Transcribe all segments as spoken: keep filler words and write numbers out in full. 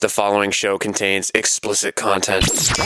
The following show contains explicit content.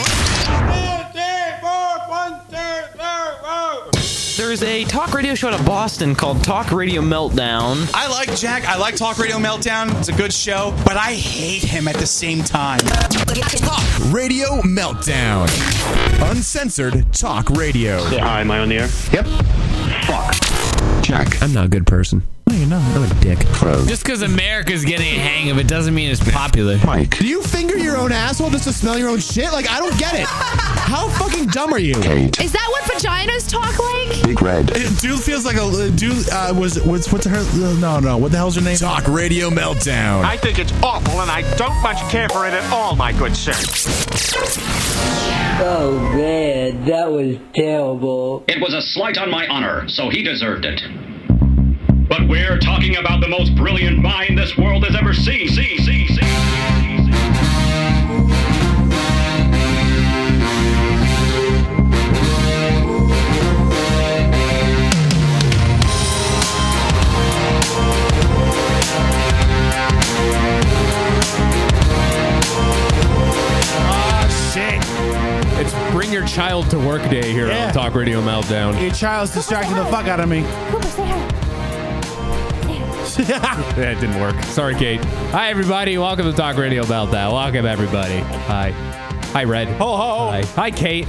There's a talk radio show out of Boston called Talk Radio Meltdown. I like Jack. I like Talk Radio Meltdown. It's a good show, but I hate him at the same time. Talk Radio Meltdown. Uncensored talk radio. Yeah, hi, am I on the air? Yep. Fuck. Jack. I'm not a good person. No, you're not. I'm a dick. Froze. Just because America's getting a hang of it doesn't mean it's popular. Mike. Do you finger your own asshole just to smell your own shit? Like, I don't get it. How fucking dumb are you? Kate. Is that what vaginas talk like? Big Red. Dude feels like a dude. Uh, was what's what's her? No, no. What the hell's her name? Talk Radio Meltdown. I think it's awful, and I don't much care for it at all, my good sir. Oh man, that was terrible. It was a slight on my honor, so he deserved it. But we're talking about the most brilliant mind this world has ever seen. See, see, see. Oh shit! It's Bring Your Child to Work Day here Yeah. on Talk Radio Meltdown. Your child's distracting the fuck out of me. Cooper, say hi. That didn't work. Sorry, Kate. Hi, everybody. Welcome to Talk Radio Meltdown. Welcome, everybody. Hi. Hi, Red. Ho, ho, ho. Hi. Hi, Kate.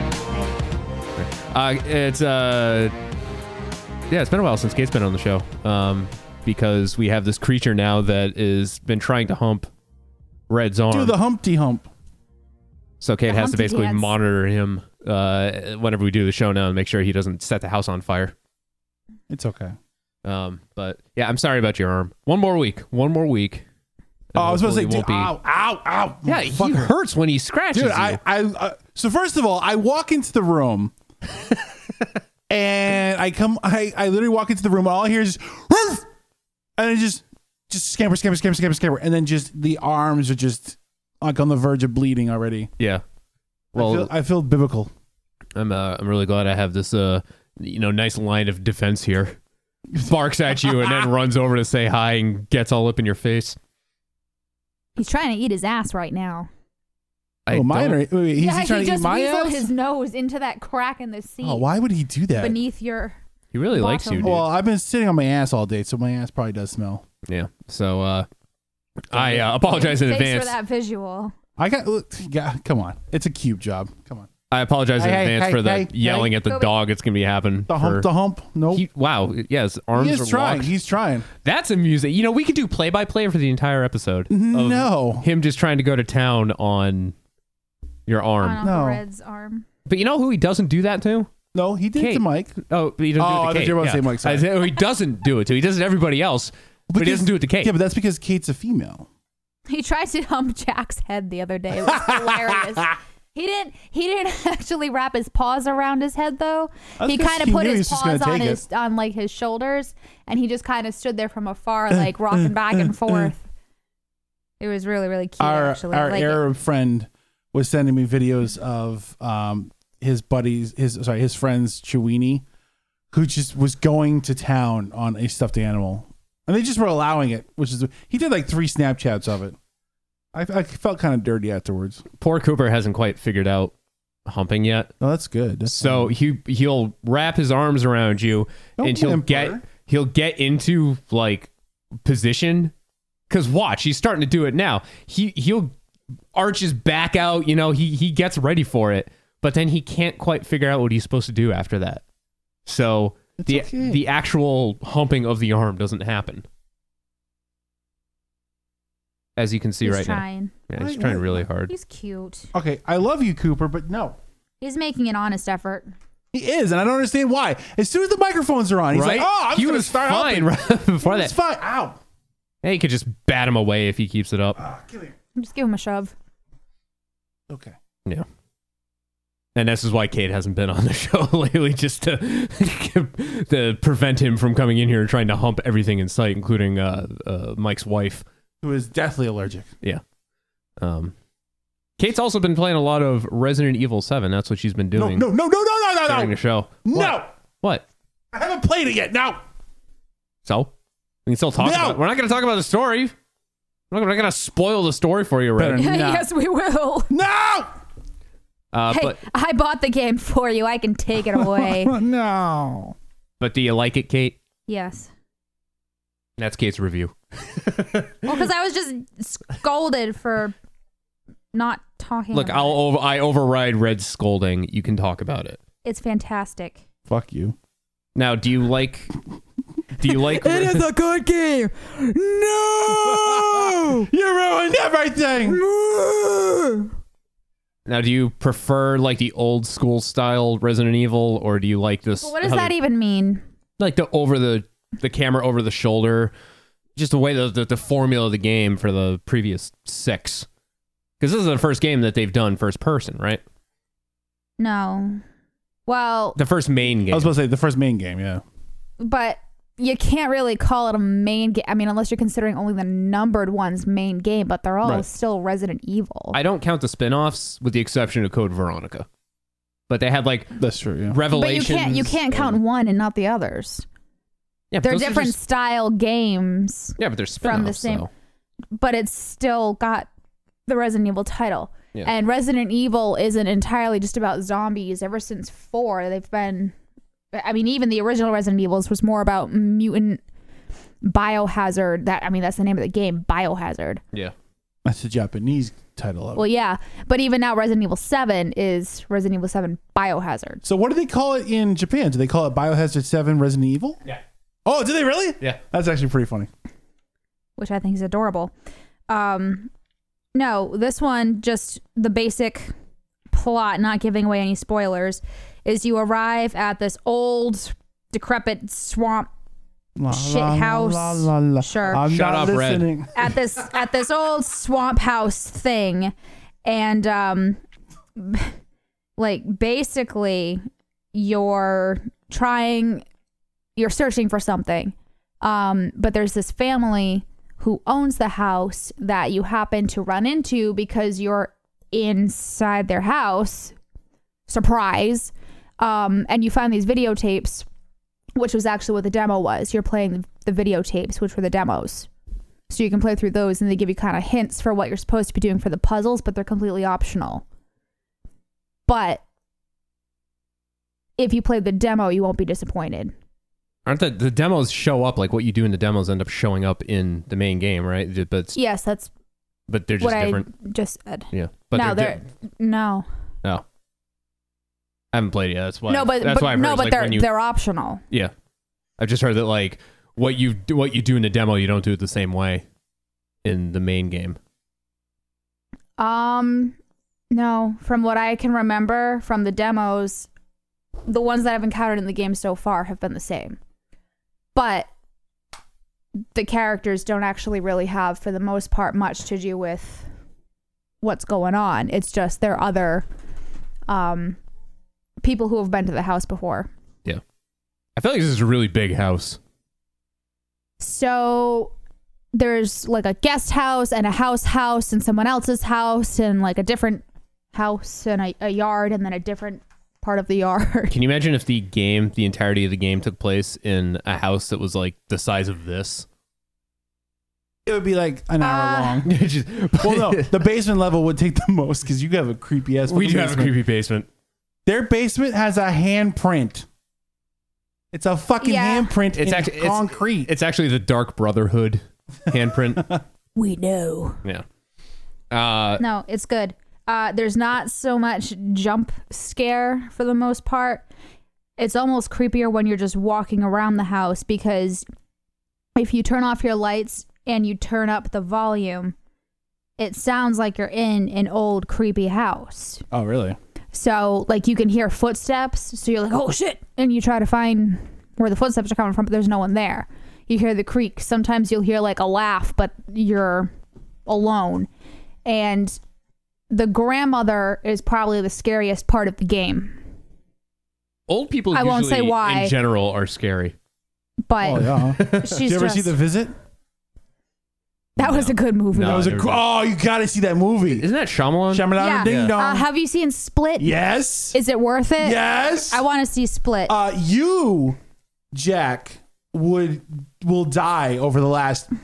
Uh, it's, uh... Yeah, it's been a while since Kate's been on the show. Um, because we have this creature now that has been trying to hump Red's arm. Do the Humpty Hump. So Kate The has to Humpty basically Dance. monitor him uh, whenever we do the show now and make sure he doesn't set the house on fire. It's okay. Um, but yeah, I'm sorry about your arm. One more week. One more week. Oh, I was supposed to say, Hopefully dude, it won't be- ow, ow, ow. Yeah, he Fucker. hurts when he scratches Dude, you. I, I, uh, so first of all, I walk into the room, and I come, I, I literally walk into the room, and all I hear is, "Ruff!" and it just, just scamper, scamper, scamper, scamper, scamper, and then just the arms are just like on the verge of bleeding already. yeah. Well, Well, I feel, I feel biblical. I'm uh, I'm really glad I have this uh you know nice line of defense here. Barks at you and then runs over to say hi and gets all up in your face. He's trying to eat his ass right now. I oh, mine don't- are, wait, wait, he's yeah, he trying he to eat just my weaseled ass? his nose into that crack in the seat Oh, why would he do that? beneath your. He really likes you, dude. Well, I've been sitting on my ass all day, so my ass probably does smell. Yeah. So uh, I uh, apologize in Thanks advance. for that visual. I got, look, yeah, come on. It's a cube job. Come on. I apologize in Hey, hey, advance hey, for the hey, yelling hey. at the Go dog. It's gonna be happening. The hump, for- the hump. Nope. He, wow. Yes, arms He are is trying. locked. He's trying. That's amusing. You know, we could do play by play for the entire episode. Of No. Him just trying to go to town on your arm. On No. Uncle Red's arm. But you know who he doesn't do that to? No, he did Kate. to Mike. Oh, but he doesn't Oh, do I it thought to Kate. you were about to yeah. say Mike, sorry. I said, oh, he doesn't do it to. He does it to everybody else, but he Because- doesn't do it to Kate. Yeah, but that's because Kate's a female. He tried to hump Jack's head the other day. It was hilarious. He didn't. He didn't actually wrap his paws around his head though. That's He 'cause kind of he put knew he his was just gonna paws on take his it. on like his shoulders, and he just kind of stood there from afar, like rocking back and forth. It was really, really cute. Our actually, I our like it. Arab friend was sending me videos of um his buddies, his sorry, his friends Chewini, who just was going to town on a stuffed animal, and they just were allowing it. Which is he did like three Snapchats of it. I, I felt kind of dirty afterwards. Poor Cooper hasn't quite figured out humping yet. Oh, that's good. That's So he he'll wrap his arms around you Don't and he'll whimper. get he'll get into like position. Cause watch, he's starting to do it now. He he'll arch his back out, you know, he he gets ready for it, but then he can't quite figure out what he's supposed to do after that. So It's the okay. the actual humping of the arm doesn't happen. As you can see He's right trying. now. Yeah, he's Why- trying why- really hard. He's cute. okay. I love you, Cooper, but no. He's making an honest effort. He is, and I don't understand why. As soon as the microphones are on, he's right? like, "Oh, I'm he going to was start fine helping." right before It's that. fine. Ow! Yeah, you could just bat him away if he keeps it up. Ah, come here. Just give him a shove. Okay. Yeah. And this is why Kate hasn't been on the show lately, just to, to prevent him from coming in here and trying to hump everything in sight, including uh, uh, Mike's wife. Who is deathly allergic. Yeah. Um, Kate's also been playing a lot of Resident Evil seven. That's what she's been No, doing no, no, no, no, no, during no, the show. no. What? What? I haven't played it yet. No. So? We can still talk No. about it. We're not going to talk about the story. I'm not going to spoil the story for you, right? Yes, we will. No! Uh, Hey, but I bought the game for you. I can take it away. No. but do you like it, Kate? Yes. That's Kate's review. Well, because I was just scolded for not talking Look, about I'll it. over, I override Red's scolding. You can talk about it. It's fantastic. Fuck you. Now, do you like... Do you like... It is a good game. No! You ruined everything! Now, do you prefer like the old school style Resident Evil, or do you like this? What does how that they- even mean? Like the over the the camera over the shoulder, just the way the the, the formula of the game for the previous six. Because this is the first game that they've done first person, right? No. Well, The first main game. I was supposed to say the first main game, yeah. but you can't really call it a main game. I mean, unless you're considering only the numbered ones main game, but they're all Right. still Resident Evil. I don't count the spin-offs with the exception of Code Veronica. But they had like That's true, yeah. but Revelations. you can't you can't count and- one and not the others. Yeah, but They're those are different just- style games, yeah, but they're spin-offs, from the same- though. but it's still got the Resident Evil title. Yeah. And Resident Evil isn't entirely just about zombies. Ever since four, they've been. I mean, even the original Resident Evils was more about mutant biohazard. That I mean, that's the name of the game, Biohazard. Yeah. That's the Japanese title of it. Well, yeah, but even now, Resident Evil seven is Resident Evil seven Biohazard. So what do they call it in Japan? Do they call it Biohazard seven Resident Evil? Yeah. Oh, do they really? Yeah. That's actually pretty funny. Which I think is adorable. Um, no, this one, just the basic plot, not giving away any spoilers, is you arrive at this old, decrepit swamp La, shit la, la, house. la, la, la. Sure. I'm Shut not up, Red. listening. at this at this old swamp house thing, and um, like basically you're trying, you're searching for something, um, but there's this family who owns the house that you happen to run into because you're inside their house. Surprise. Um, and you find these videotapes, which was actually what the demo was. You're playing the videotapes, which were the demos. So you can play through those, and they give you kind of hints for what you're supposed to be doing for the puzzles, but they're completely optional. But if you play the demo, you won't be disappointed. Aren't the, the demos show up, like what you do in the demos end up showing up in the main game, right? But it's- Yes, that's but they're just what different. I just said. Yeah. But no, they're, they're, no. di- no. I haven't played it yet. That's why. no, but, that's but why I've no, heard, but like, they're when you, they're optional. yeah. I've just heard that like what you do, what you do in the demo, you don't do it the same way in the main game. Um, no. From what I can remember from the demos, the ones that I've encountered in the game so far have been the same. But the characters don't actually really have, for the most part, much to do with what's going on. It's just they're other um, people who have been to the house before. Yeah. I feel like this is a really big house. So there's like a guest house and a house house and someone else's house and like a different house and a, a yard and then a different part of the yard. Can you imagine if the game, the entirety of the game took place in a house that was like the size of this? It would be like an hour Uh, long. Just- Well, no, the basement level would take the most because you have a creepy ass. we do have a basement. creepy basement. Their basement has a handprint. It's a fucking Yeah. handprint It's in actually it's- concrete. It's actually the Dark Brotherhood handprint. We know. Yeah. Uh, No, it's good. Uh, there's not so much jump scare for the most part. It's almost creepier when you're just walking around the house because if you turn off your lights and you turn up the volume, it sounds like you're in an old creepy house. Oh, really? So, like, you can hear footsteps. So you're like, oh, shit. And you try to find where the footsteps are coming from, but there's no one there. You hear the creak. Sometimes you'll hear, like, a laugh, but you're alone. And the grandmother is probably the scariest part of the game. old people I usually, won't say why. in general, are scary. But Oh, yeah. she's Did you ever just, see The Visit? that was a good movie. No. That was a. never Cr- did. oh, you got to see that movie. Isn't that Shyamalan? Shyamalan Yeah. Ding Dong. Uh, have you seen Split? yes. Is it worth it? Yes. I want to see Split. Uh, you, Jack, would will die over the last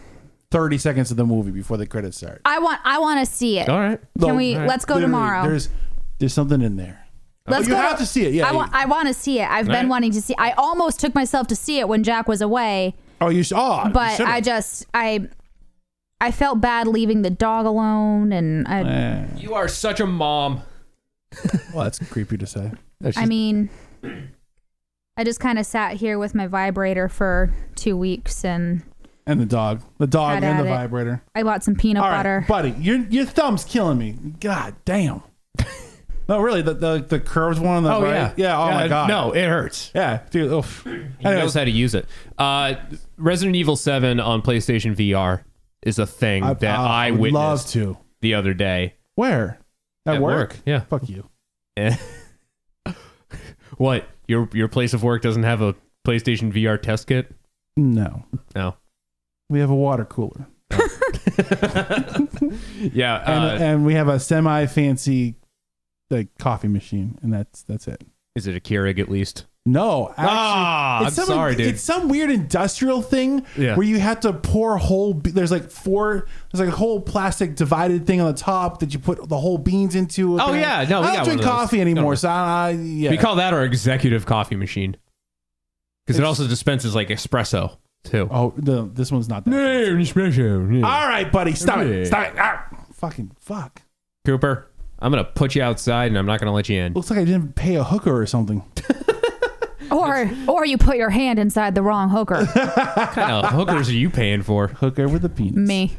thirty seconds of the movie before the credits start. I want I want to see it. All right. Can No, we? all right. Let's go Literally, tomorrow. There's there's something in there. Let's Oh, you go have to see it. Yeah. I want I want to see it. I've been Right. wanting to see. I almost took myself to see it when Jack was away, oh, you should. Oh, you but should've. I just I I felt bad leaving the dog alone, and I Eh. You are such a mom. Well, that's creepy to say. I mean, I just kind of sat here with my vibrator for two weeks, and And the dog, the dog, Had and at the it. vibrator. I bought some peanut All right, butter. buddy, your your thumb's killing me. God damn. No, really, the the, the curved one on the Oh right. yeah, yeah. Oh my god. No, it hurts. Yeah, dude. Oof. He Anyways, knows how to use it. Uh, Resident Evil seven on PlayStation V R is a thing I- that I I, would witnessed love to. the other day. Where? At, At work? work, yeah. Fuck you. Eh. What? Your your place of work doesn't have a PlayStation V R test kit? No, No. we have a water cooler, Yeah. and, Uh, and we have a semi fancy like coffee machine, and that's that's it. is it a Keurig at least? No, actually, Ah, it's I'm some, sorry, dude. It's some weird industrial thing Yeah. where you have to pour whole. Be- there's like four. There's like a whole plastic divided thing on the top that you put the whole beans into. Oh, yeah. No, we I got don't drink one of those. coffee anymore, No. so I, I yeah. We call that our executive coffee machine because it also dispenses like espresso too. Oh, the this one's not that. No, espresso. Yeah. All right, buddy, stop Yeah. it, stop it. Ah, fucking fuck. Cooper, I'm gonna put you outside and I'm not gonna let you in. Looks like I didn't pay a hooker or something. or or you put your hand inside the wrong hooker. What kind of hookers are you paying for? Hooker with a penis. Me.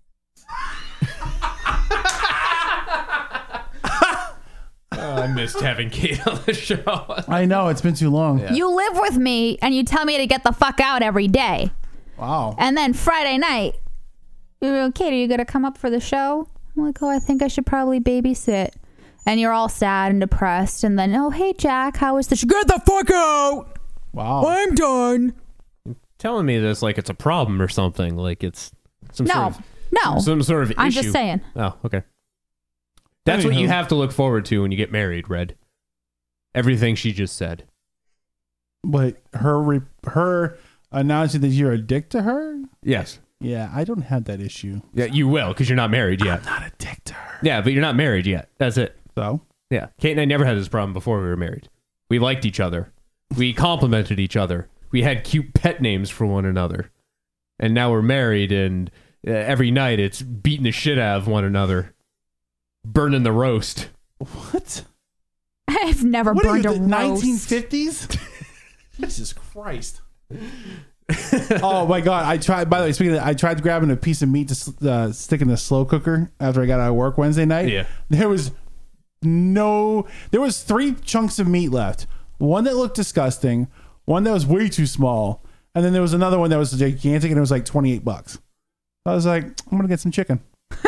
Oh, I missed having Kate on the show. I know it's been too long. You live with me, and you tell me to get the fuck out every day. Wow. And then Friday night, you're like, Kate, are you gonna come up for the show? I'm like, oh, I think I should probably babysit. And you're all sad and depressed. And then, oh, hey, Jack, how was the show? Get the fuck out! Wow. I'm done. Telling me this like it's a problem or something, like it's some No, sort of no. some sort of I'm issue. just saying. Oh, okay. That's what you Anywho. have to look forward to when you get married, Red. Everything she just said. But her re- her announcing that you're a dick to her. Yes. Yeah, I don't have that issue. Yeah, you will because you're not married yet. I'm not a dick to her. Yeah, but you're not married yet. That's it. So Yeah, Kate and I never had this problem before we were married. We liked each other. We complimented each other. We had cute pet names for one another. And now we're married, and uh, every night it's beating the shit out of one another, burning the roast. what? I've never What are burned you, a the roast. nineteen fifties? Jesus Christ. Oh my god! I tried. By the way, speaking of that, I tried grabbing a piece of meat to s- uh, stick in the slow cooker after I got out of work Wednesday night. Yeah. There was no. There was three chunks of meat left. One that looked disgusting. One that was way too small, and then there was another one that was gigantic, and it was like twenty eight bucks. I was like, I'm gonna get some chicken.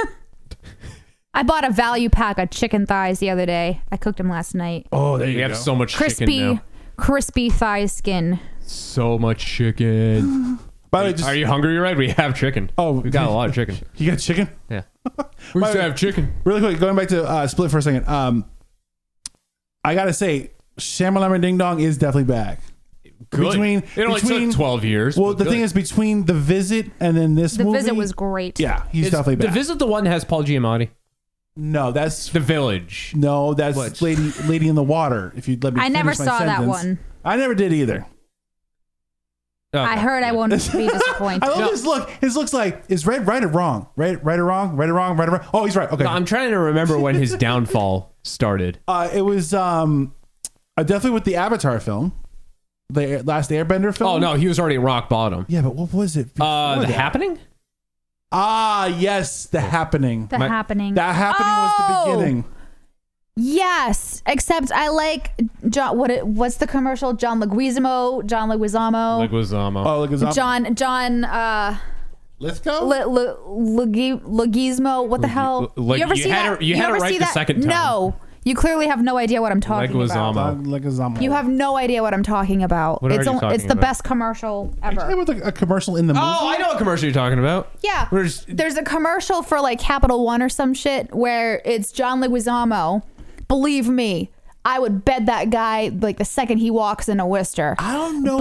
I bought a value pack of chicken thighs the other day. I cooked them last night. Oh, there We you have go. so much Crispy, chicken now. crispy thigh skin. So much chicken. By the way, just Are you hungry, Red? We have chicken. Oh, We've got a lot of chicken. you got chicken. Yeah. We used to have chicken. Really quick, going back to uh, Split for a second. Um, I gotta say, Shamalama Ding Dong is definitely back. Good. Between, it only between, took twelve years. Well, but the good. thing is, between The Visit and then this The movie, visit was great. yeah, he's Is definitely The back. Visit the one that has Paul Giamatti? No, that's The Village. no, that's What? Lady Lady in the Water. If you'd let me, I never finish my saw that sentence. one. I never did either. Okay. I heard I won't be disappointed. I love No. his look. His looks like is red, right or wrong? Right, right or wrong? Right or wrong? Right or wrong? Oh, he's right. Okay. No, I'm trying to remember when his downfall started. Uh, it was um, uh, definitely with the Avatar film, the last Airbender film. Oh no, he was already at rock bottom. Yeah, but what was it? Uh, before The that? Happening? Ah, yes, the happening. The My- happening. That happening was Oh! the beginning. Yes, except I like John. What? It, what's the commercial? John Leguizamo. John Leguizamo. Leguizamo. Oh, look at that. John. John. Uh, Let's go. Le, Le, Legi- Leguizamo. What the hell? Like, you ever you see had that? it- you had ever it right see the that? second time. No, you clearly have no idea what I'm talking Leguizamo. about. Like a zombie. You have no idea what I'm talking about. What are it's you on- talking it's the about? best commercial ever. It was a, a commercial in the movie. Oh, I know what commercial you're talking about. Yeah. Where's- There's a commercial for like Capital One or some shit where it's John Leguizamo. Believe me, I would bed that guy like the second he walks in a Worcester. I don't know. But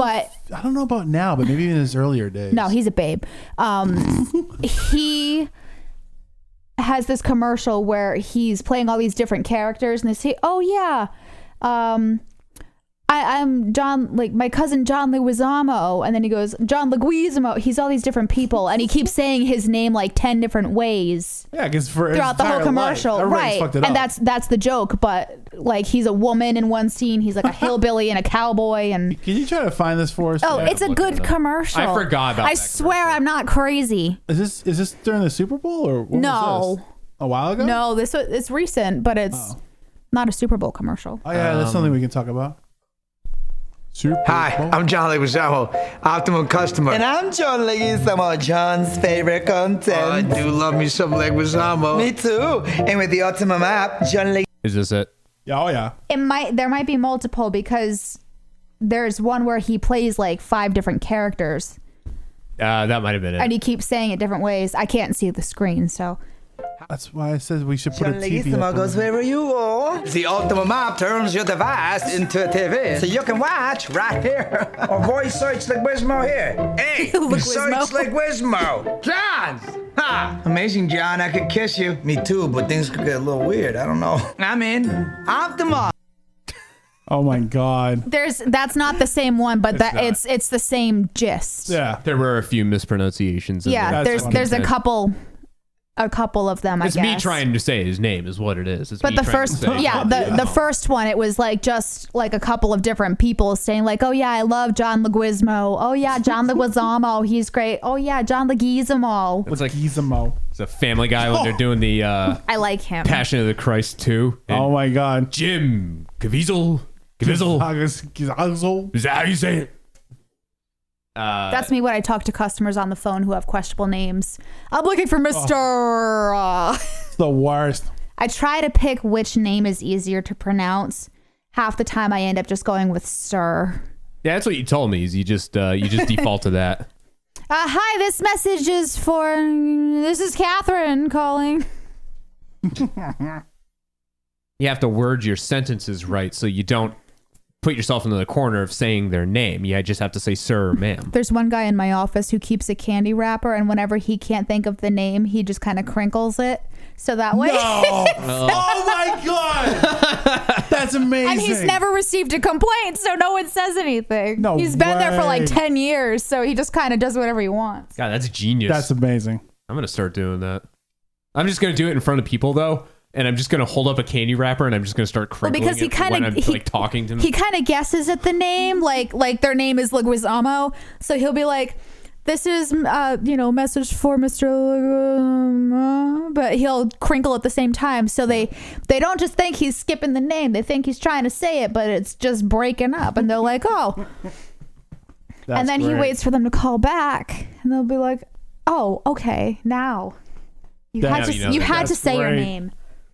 I don't know about now, but maybe in his earlier days. No, he's a babe. Um, he has this commercial where he's playing all these different characters, and they say, "Oh yeah, um, I, I'm John, like my cousin John Leguizamo," and then he goes, "John Leguizamo." He's all these different people, and he keeps saying his name like ten different ways. Yeah, because for throughout the whole commercial, right? Fucked it and up. that's that's the joke. But like, he's a woman in one scene. He's like a hillbilly and a cowboy, and Can you try to find this for us? oh, Yeah. it's a good commercial. I forgot about I that swear, I'm not crazy. Is this is this during the Super Bowl or what No. was this? A while ago? No, this was it's recent, but it's not a Super Bowl commercial. Oh yeah, that's Um, something we can talk about. Super Hi, Bowl. I'm John Leguizamo, Optimum Customer. And I'm John Leguizamo, John's favorite content. Oh, I do love me some Leguizamo. Me too. And with the Optimum app, John Leguizamo. Is this it? Yeah, oh yeah. It might there might be multiple because there's one where he plays like five different characters Uh, that might have been it. and he keeps saying it different ways. I can't see the screen, so That's why I said we should put John a T V Leguizamo up goes on there. wherever you go. The Optimum app turns your device into a T V, so you can watch right here. Or voice search Leguizamo here. Hey, Leguizamo. search Leguizamo. John! Ha! Amazing, John. I could kiss you. Me too, but things could get a little weird. I don't know. I'm in. Optimum. Oh my god. there's that's not the same one, but that not. it's it's the same gist. Yeah. There were a few mispronunciations. in Yeah, there. there's funny. there's a couple a couple of them, I It's guess. me trying to say his name is what it is. It's But me the trying to first, say- yeah, the, the first one, it was like just like a couple of different people saying like, oh yeah, I love John Leguizamo. Oh yeah, John Leguizamo, he's great. Oh yeah, John Leguizamo. It's like Gizmo. it's a Family Guy when they're doing the uh, I like him. Passion of the Christ two. And Oh my god. Jim Caviezel. Caviezel. Gizmo. Is that how you say it? Uh, That's me when I talk to customers on the phone who have questionable names. I'm looking for Mister Uh, It's the worst. I try to pick which name is easier to pronounce. Half the time I end up just going with Sir. yeah, that's what you told me. Is you just uh, you just default to that. Uh, hi, this message is for. This is Catherine calling. You have to word your sentences right so you don't put yourself into the corner of saying their name. You just have to say sir or ma'am. There's one guy in my office who keeps a candy wrapper, and whenever he can't think of the name, he just kind of crinkles it. So that way. No. Oh my god. That's amazing. And he's never received a complaint, so no one says anything. No He's been there for like way. ten years, so he just kind of does whatever he wants. God, that's genius. That's amazing. I'm gonna start doing that. I'm just gonna do it in front of people though, and I'm just gonna hold up a candy wrapper and I'm just gonna start Well, crinkling because he it kind when of I'm he, like talking to them. he kind of guesses at the name, like like their name is Leguizamo, so he'll be like, "This is uh you know message for Mister Leguizamo," but he'll crinkle at the same time, so they they don't just think he's skipping the name; they think he's trying to say it, but it's just breaking up, and they're like, "Oh." That's And then he great. waits for them to call back, and they'll be like, "Oh, okay, now you That- had Now to you know you that. had to That's say your great. name."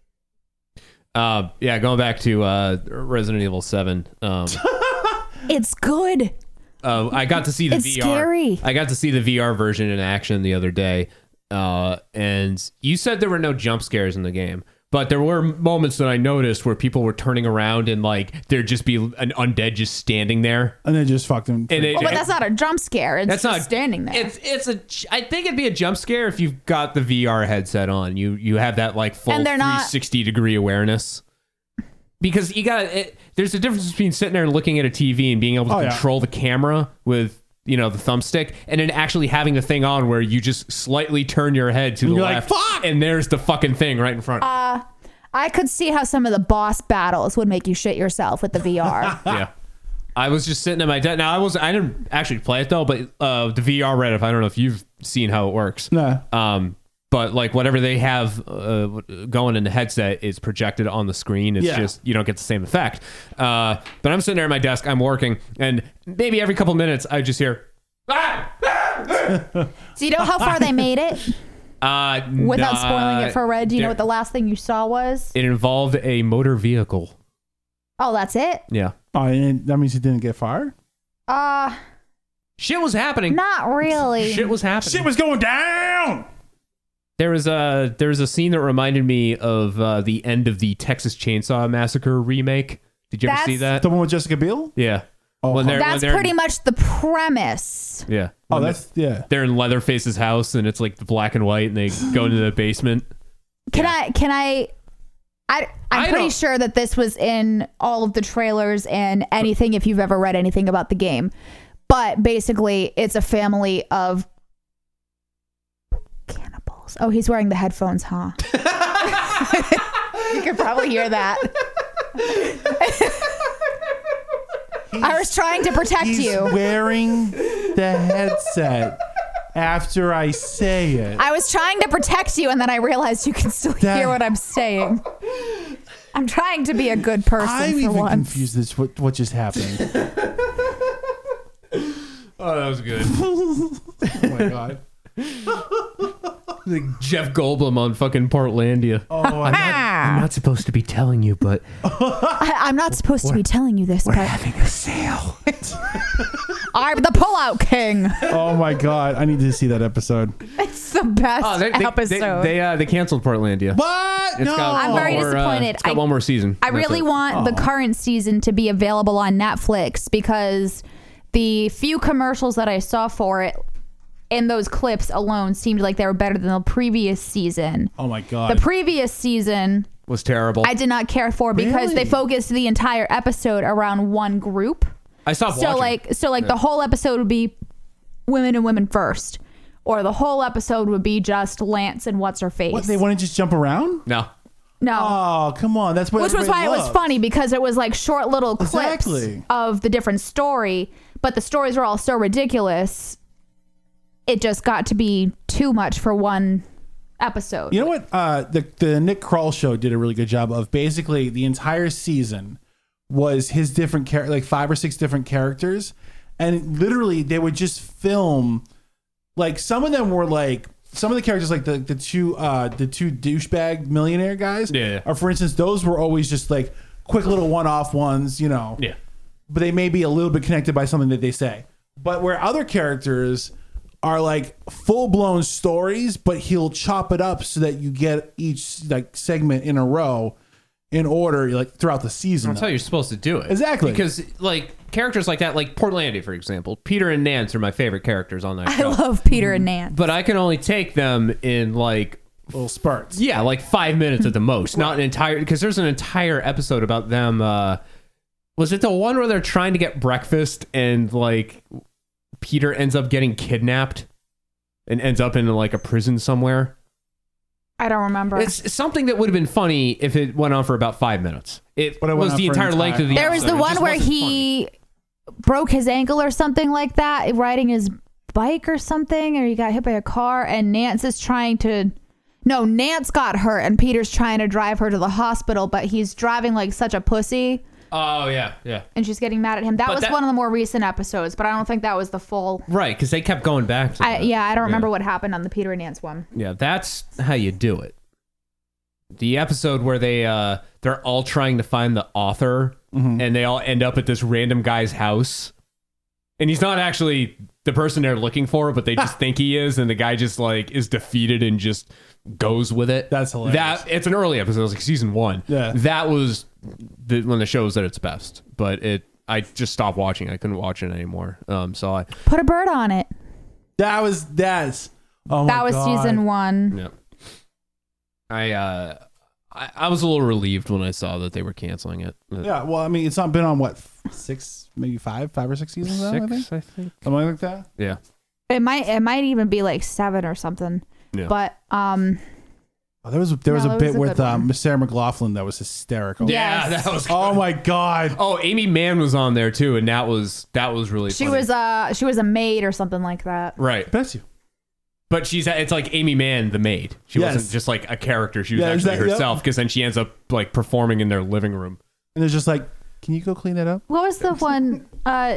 Uh, yeah, going back to uh, Resident Evil seven. Um, It's good. uh, I got to see the It's V R. scary. I got to see the V R version in action the other day. Uh, and you said there were no jump scares in the game, but there were moments that I noticed where people were turning around and like there'd just be an undead just standing there. And then just fucked him. And it, Well, but that's not a jump scare. It's That's just not standing there. It's it's a. I think it'd be a jump scare if you've got the V R headset on. You you have that like full And they're not- three sixty degree awareness. Because you got it. There's a difference between sitting there and looking at a T V and being able to Oh, yeah. control the camera with you know the thumbstick, and then actually having the thing on where you just slightly turn your head to And the you're like, left, "Fuck!" and there's the fucking thing right in front. Uh, I could see how some of the boss battles would make you shit yourself with the V R. Yeah. I was just sitting at my desk. Now I was I didn't actually play it though, but uh, the V R Reddit. I don't know if you've seen how it works. No. Um, but like whatever they have uh, going in the headset is projected on the screen. It's Yeah. just you don't get the same effect. Uh, but I'm sitting there at my desk. I'm working, and maybe every couple minutes I just hear. "Ah! Do you know how far they made it? Uh, Without nah, spoiling it for Red, do you know there- what the last thing you saw was? It involved a motor vehicle. Oh, that's it? Yeah. Oh, and that means he didn't get fired? Uh, Shit was happening. not really. Shit was happening. Shit was going down. There was a there was a scene that reminded me of uh, the end of the Texas Chainsaw Massacre remake. Did you ever That's- see that? The one with Jessica Biel? Yeah, Oh, When they're- That's when they're- pretty much the premise. Yeah. Oh, When that's yeah. They're in Leatherface's house, and it's like the black and white, and they go into the basement. Can I? Can I? I I'm I pretty don't- sure that this was in all of the trailers and anything if you've ever read anything about the game. But basically, it's a family of cannibals. Oh, he's wearing the headphones, huh? You could probably hear that. I was trying to protect He's you. wearing the headset after I say it. I was trying to protect you, and then I realized you can still That- hear what I'm saying. I'm trying to be a good person I'm for even once. confused as what what just happened. Oh, that was good. Oh my god. Like Jeff Goldblum on fucking Portlandia. Oh, I'm not, I'm not supposed to be telling you, but I, I'm not supposed to be telling you this, but having a sale. I'm the pullout king. oh my god. I need to see that episode. It's the best Oh, they, they, episode. they, they, uh, they canceled Portlandia. What? It's No. got I'm one very more, uh, disappointed. it's got I- one more season. I That's really it. want the current season to be available on Netflix because the few commercials that I saw for it in those clips alone seemed like they were better than the previous season. Oh my god. The previous season was terrible. I did not care for because Really? they focused the entire episode around one group. I stopped So watching. like so like Yeah. the whole episode would be women and women first. Or the whole episode would be just Lance and what's her face. What, they want to just jump around? No. No. Oh, come on. That's what Which was everybody why it was loves. funny because it was like short little clips Exactly. of the different story, but the stories were all so ridiculous. It just got to be too much for one episode. You know what? Uh, the the Nick Kroll show did a really good job of basically the entire season was his different char- like five or six different characters, and literally they would just film. Like some of them were like some of the characters, like the the two uh, the two douchebag millionaire guys. Yeah. Or for instance, those were always just like quick little one off ones, you know. Yeah. But they may be a little bit connected by something that they say. But where other characters are like full blown stories, but he'll chop it up so that you get each like segment in a row in order, like throughout the season. That's how you're supposed to do it. Exactly. Because like characters like that, like Portlandia, for example, Peter and Nance are my favorite characters on that I show. love Peter and Nance. But I can only take them in like little spurts. Yeah, like five minutes at the most, not an entire. Because there's an entire episode about them. Uh, was it the one where they're trying to get breakfast and like Peter ends up getting kidnapped and ends up in like a prison somewhere? I don't remember. It's something that would have been funny if it went on for about five minutes. It, But it went was on the for an entire length of the There was episode. the It one just where wasn't he broke his ankle or something like that, riding his bike or something, or he got hit by a car, and Nance is trying to. No, Nance got hurt, and Peter's trying to drive her to the hospital, but he's driving like such a pussy, Oh yeah, yeah. and she's getting mad at him. That But was that- one of the more recent episodes, but I don't think that was the full. Right, because they kept going back to I, that. yeah, I don't remember what happened on the Peter and Nance one. Yeah, that's how you do it. The episode where they uh they're all trying to find the author and they all end up at this random guy's house. And he's not actually the person they're looking for, but they just think he is, and the guy just like is defeated and just goes with it. That's hilarious. That it's an early episode, it was like season one. Yeah. That was the when the show was at its best. But it I just stopped watching. I couldn't watch it anymore. Um so I Put a bird on it. That was that's oh that my was God. season one. Yeah. I uh I, I was a little relieved when I saw that they were canceling it. Yeah, well, I mean, it's not been on what six, maybe five, five or six seasons now. I think. Six, I think. Something like that. Yeah. It might it might even be like seven or something. Yeah. But um Oh, there was a, there was No, a it bit was a with good um, one. Sarah McLaughlin that was hysterical. Yeah, Yes. that was Oh my god. Oh, Amy Mann was on there too, and that was that was really she funny. was uh she was a maid or something like that. right. Bless you. But she's it's like Amy Mann, the maid. She Yes. wasn't just like a character. She was Yeah, actually exactly, yep. herself, because then she ends up like performing in their living room. And it's just like, can you go clean that up? What was the one uh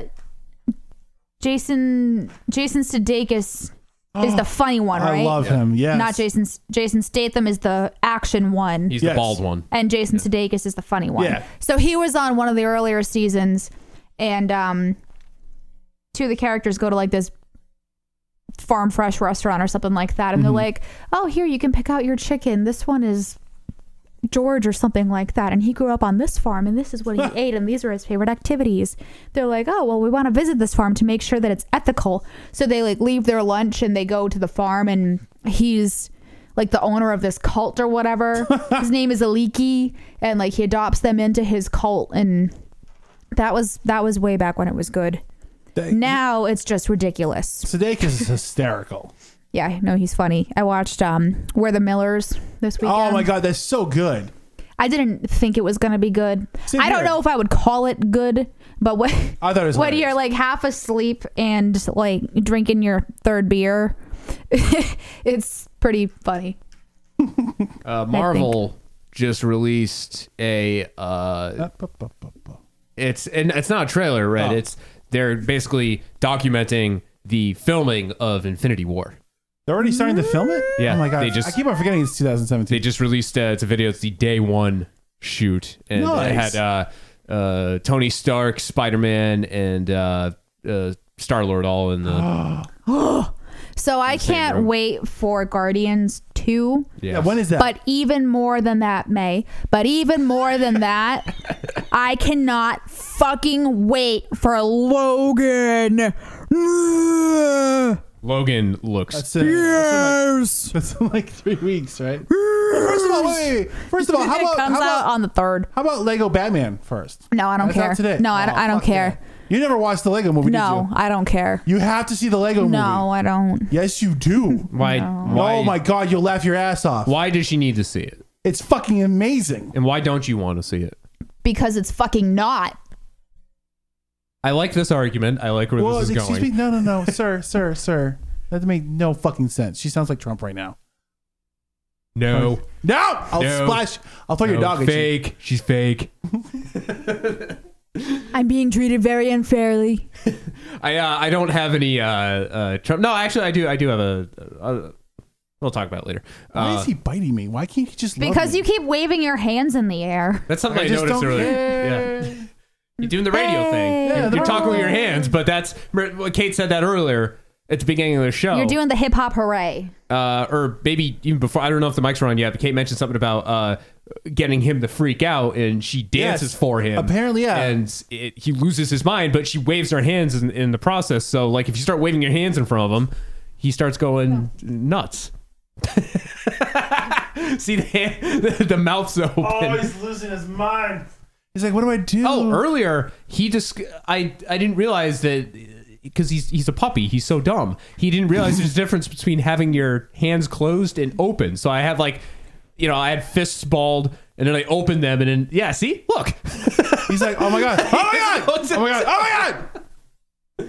Jason Jason Sudeikis is the funny one, right? I love him. Yes. Not Jason Jason Statham is the action one. He's Yes. the bald one. And Jason Sudeikis is the funny one. Yeah. So he was on one of the earlier seasons, and um, two of the characters go to like this farm fresh restaurant or something like that, and Mm-hmm. they're like, "Oh, here you can pick out your chicken. This one is George or something like that, and he grew up on this farm, and this is what he ate, and these are his favorite activities. They're like, oh, well, we want to visit this farm to make sure that it's ethical. So they like leave their lunch and they go to the farm, and he's like the owner of this cult or whatever. His name is Aliki, and like he adopts them into his cult, and that was that was way back when it was good. They, now it's just ridiculous. Sudeikis is hysterical. Yeah, no, he's funny. I watched um We're the Millers this weekend. Oh my god, that's so good. I didn't think it was gonna be good. Same I don't here. know if I would call it good, but when, I thought it was when hilarious. you're like half asleep and like drinking your third beer, it's pretty funny. Uh, Marvel just released a. Uh, it's and it's not a trailer, right? Oh. It's they're basically documenting the filming of Infinity War. They're already starting to film it? Yeah, Oh my god. they just- I keep on forgetting it's twenty seventeen. They just released uh, it's a video. It's the day one shoot, and Nice. it had uh, uh, Tony Stark, Spider Man, and uh, uh, Star Lord all in the. So I same can't room. wait for Guardians two. Yeah. Yeah, when is that? But even more than that, May. But even more than that, I cannot fucking wait for Logan. Logan looks. That's in, yes. That's in like three weeks, right? Well, first of all, wait, wait, wait. First of all, how It about comes how about, out on the third. how about Lego Batman first? No, I don't That's care. out today. No, I, Oh, I don't fuck care. yeah. You never watched the Lego movie, No, did I don't care. you? You have to see the Lego movie. No, I don't. Yes, you do. Why? Why? Oh my god, you'll laugh your ass off. Why does she need to see it? It's fucking amazing. And why don't you want to see it? Because it's fucking not. I like this argument. I like where Well, this is excuse going. me. No, no, no, sir, sir, sir. That make no fucking sense. She sounds like Trump right now. No. No, I'll No. splash. I'll throw your No, dog at you. fake. She's fake. I'm being treated very unfairly. I uh, I don't have any uh, uh, Trump. No, actually, I do. I do have a. Uh, we'll talk about it later. Why Uh, is he biting me? Why can't he just love Because me? you keep waving your hands in the air. That's something I I, just noticed don't earlier. care. Yeah. You're doing the radio Hey. thing. Yeah, You're, the you're talking with radio. your hands, but that's what Kate said that earlier at the beginning of the show. You're doing the hip hop hooray. uh, or maybe even before. I don't know if the mics were on yet. But Kate mentioned something about uh, getting him to freak out, and she dances Yes. for him. Apparently, yeah. And it, he loses his mind, but she waves her hands in, in the process. So, like, if you start waving your hands in front of him, he starts going nuts. See the, hand, the the mouth's open. Oh, he's losing his mind. He's like, what do I do? Oh, earlier he just I I didn't realize that because he's he's a puppy. He's so dumb. He didn't realize there's a difference between having your hands closed and open. So I had like, you know, I had fists balled and then I opened them and then yeah, see, look. He's like, oh my god, oh my god, oh my god, oh my god.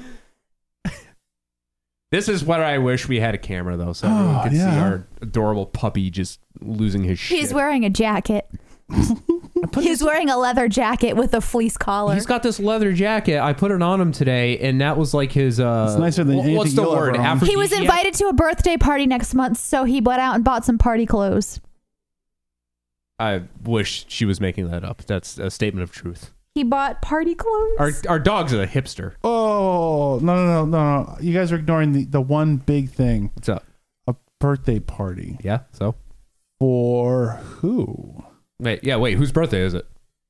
This is what I wish we had a camera though, so everyone Oh, could see yeah. our adorable puppy just losing his shit. He's wearing a jacket. He's wearing a leather jacket with a fleece collar. He's got this leather jacket. I put it on him today, and that was like his. Uh, It's nicer than wh- What's anything the you'll word? ever own. He was Aphrodisiac? invited to a birthday party next month, so he went out and bought some party clothes. I wish she was making that up. That's a statement of truth. He bought party clothes. Our our dog's a hipster. Oh no no no no no! You guys are ignoring the the one big thing. What's up? A birthday party Yeah. So for who? wait, yeah, wait. Whose birthday is it?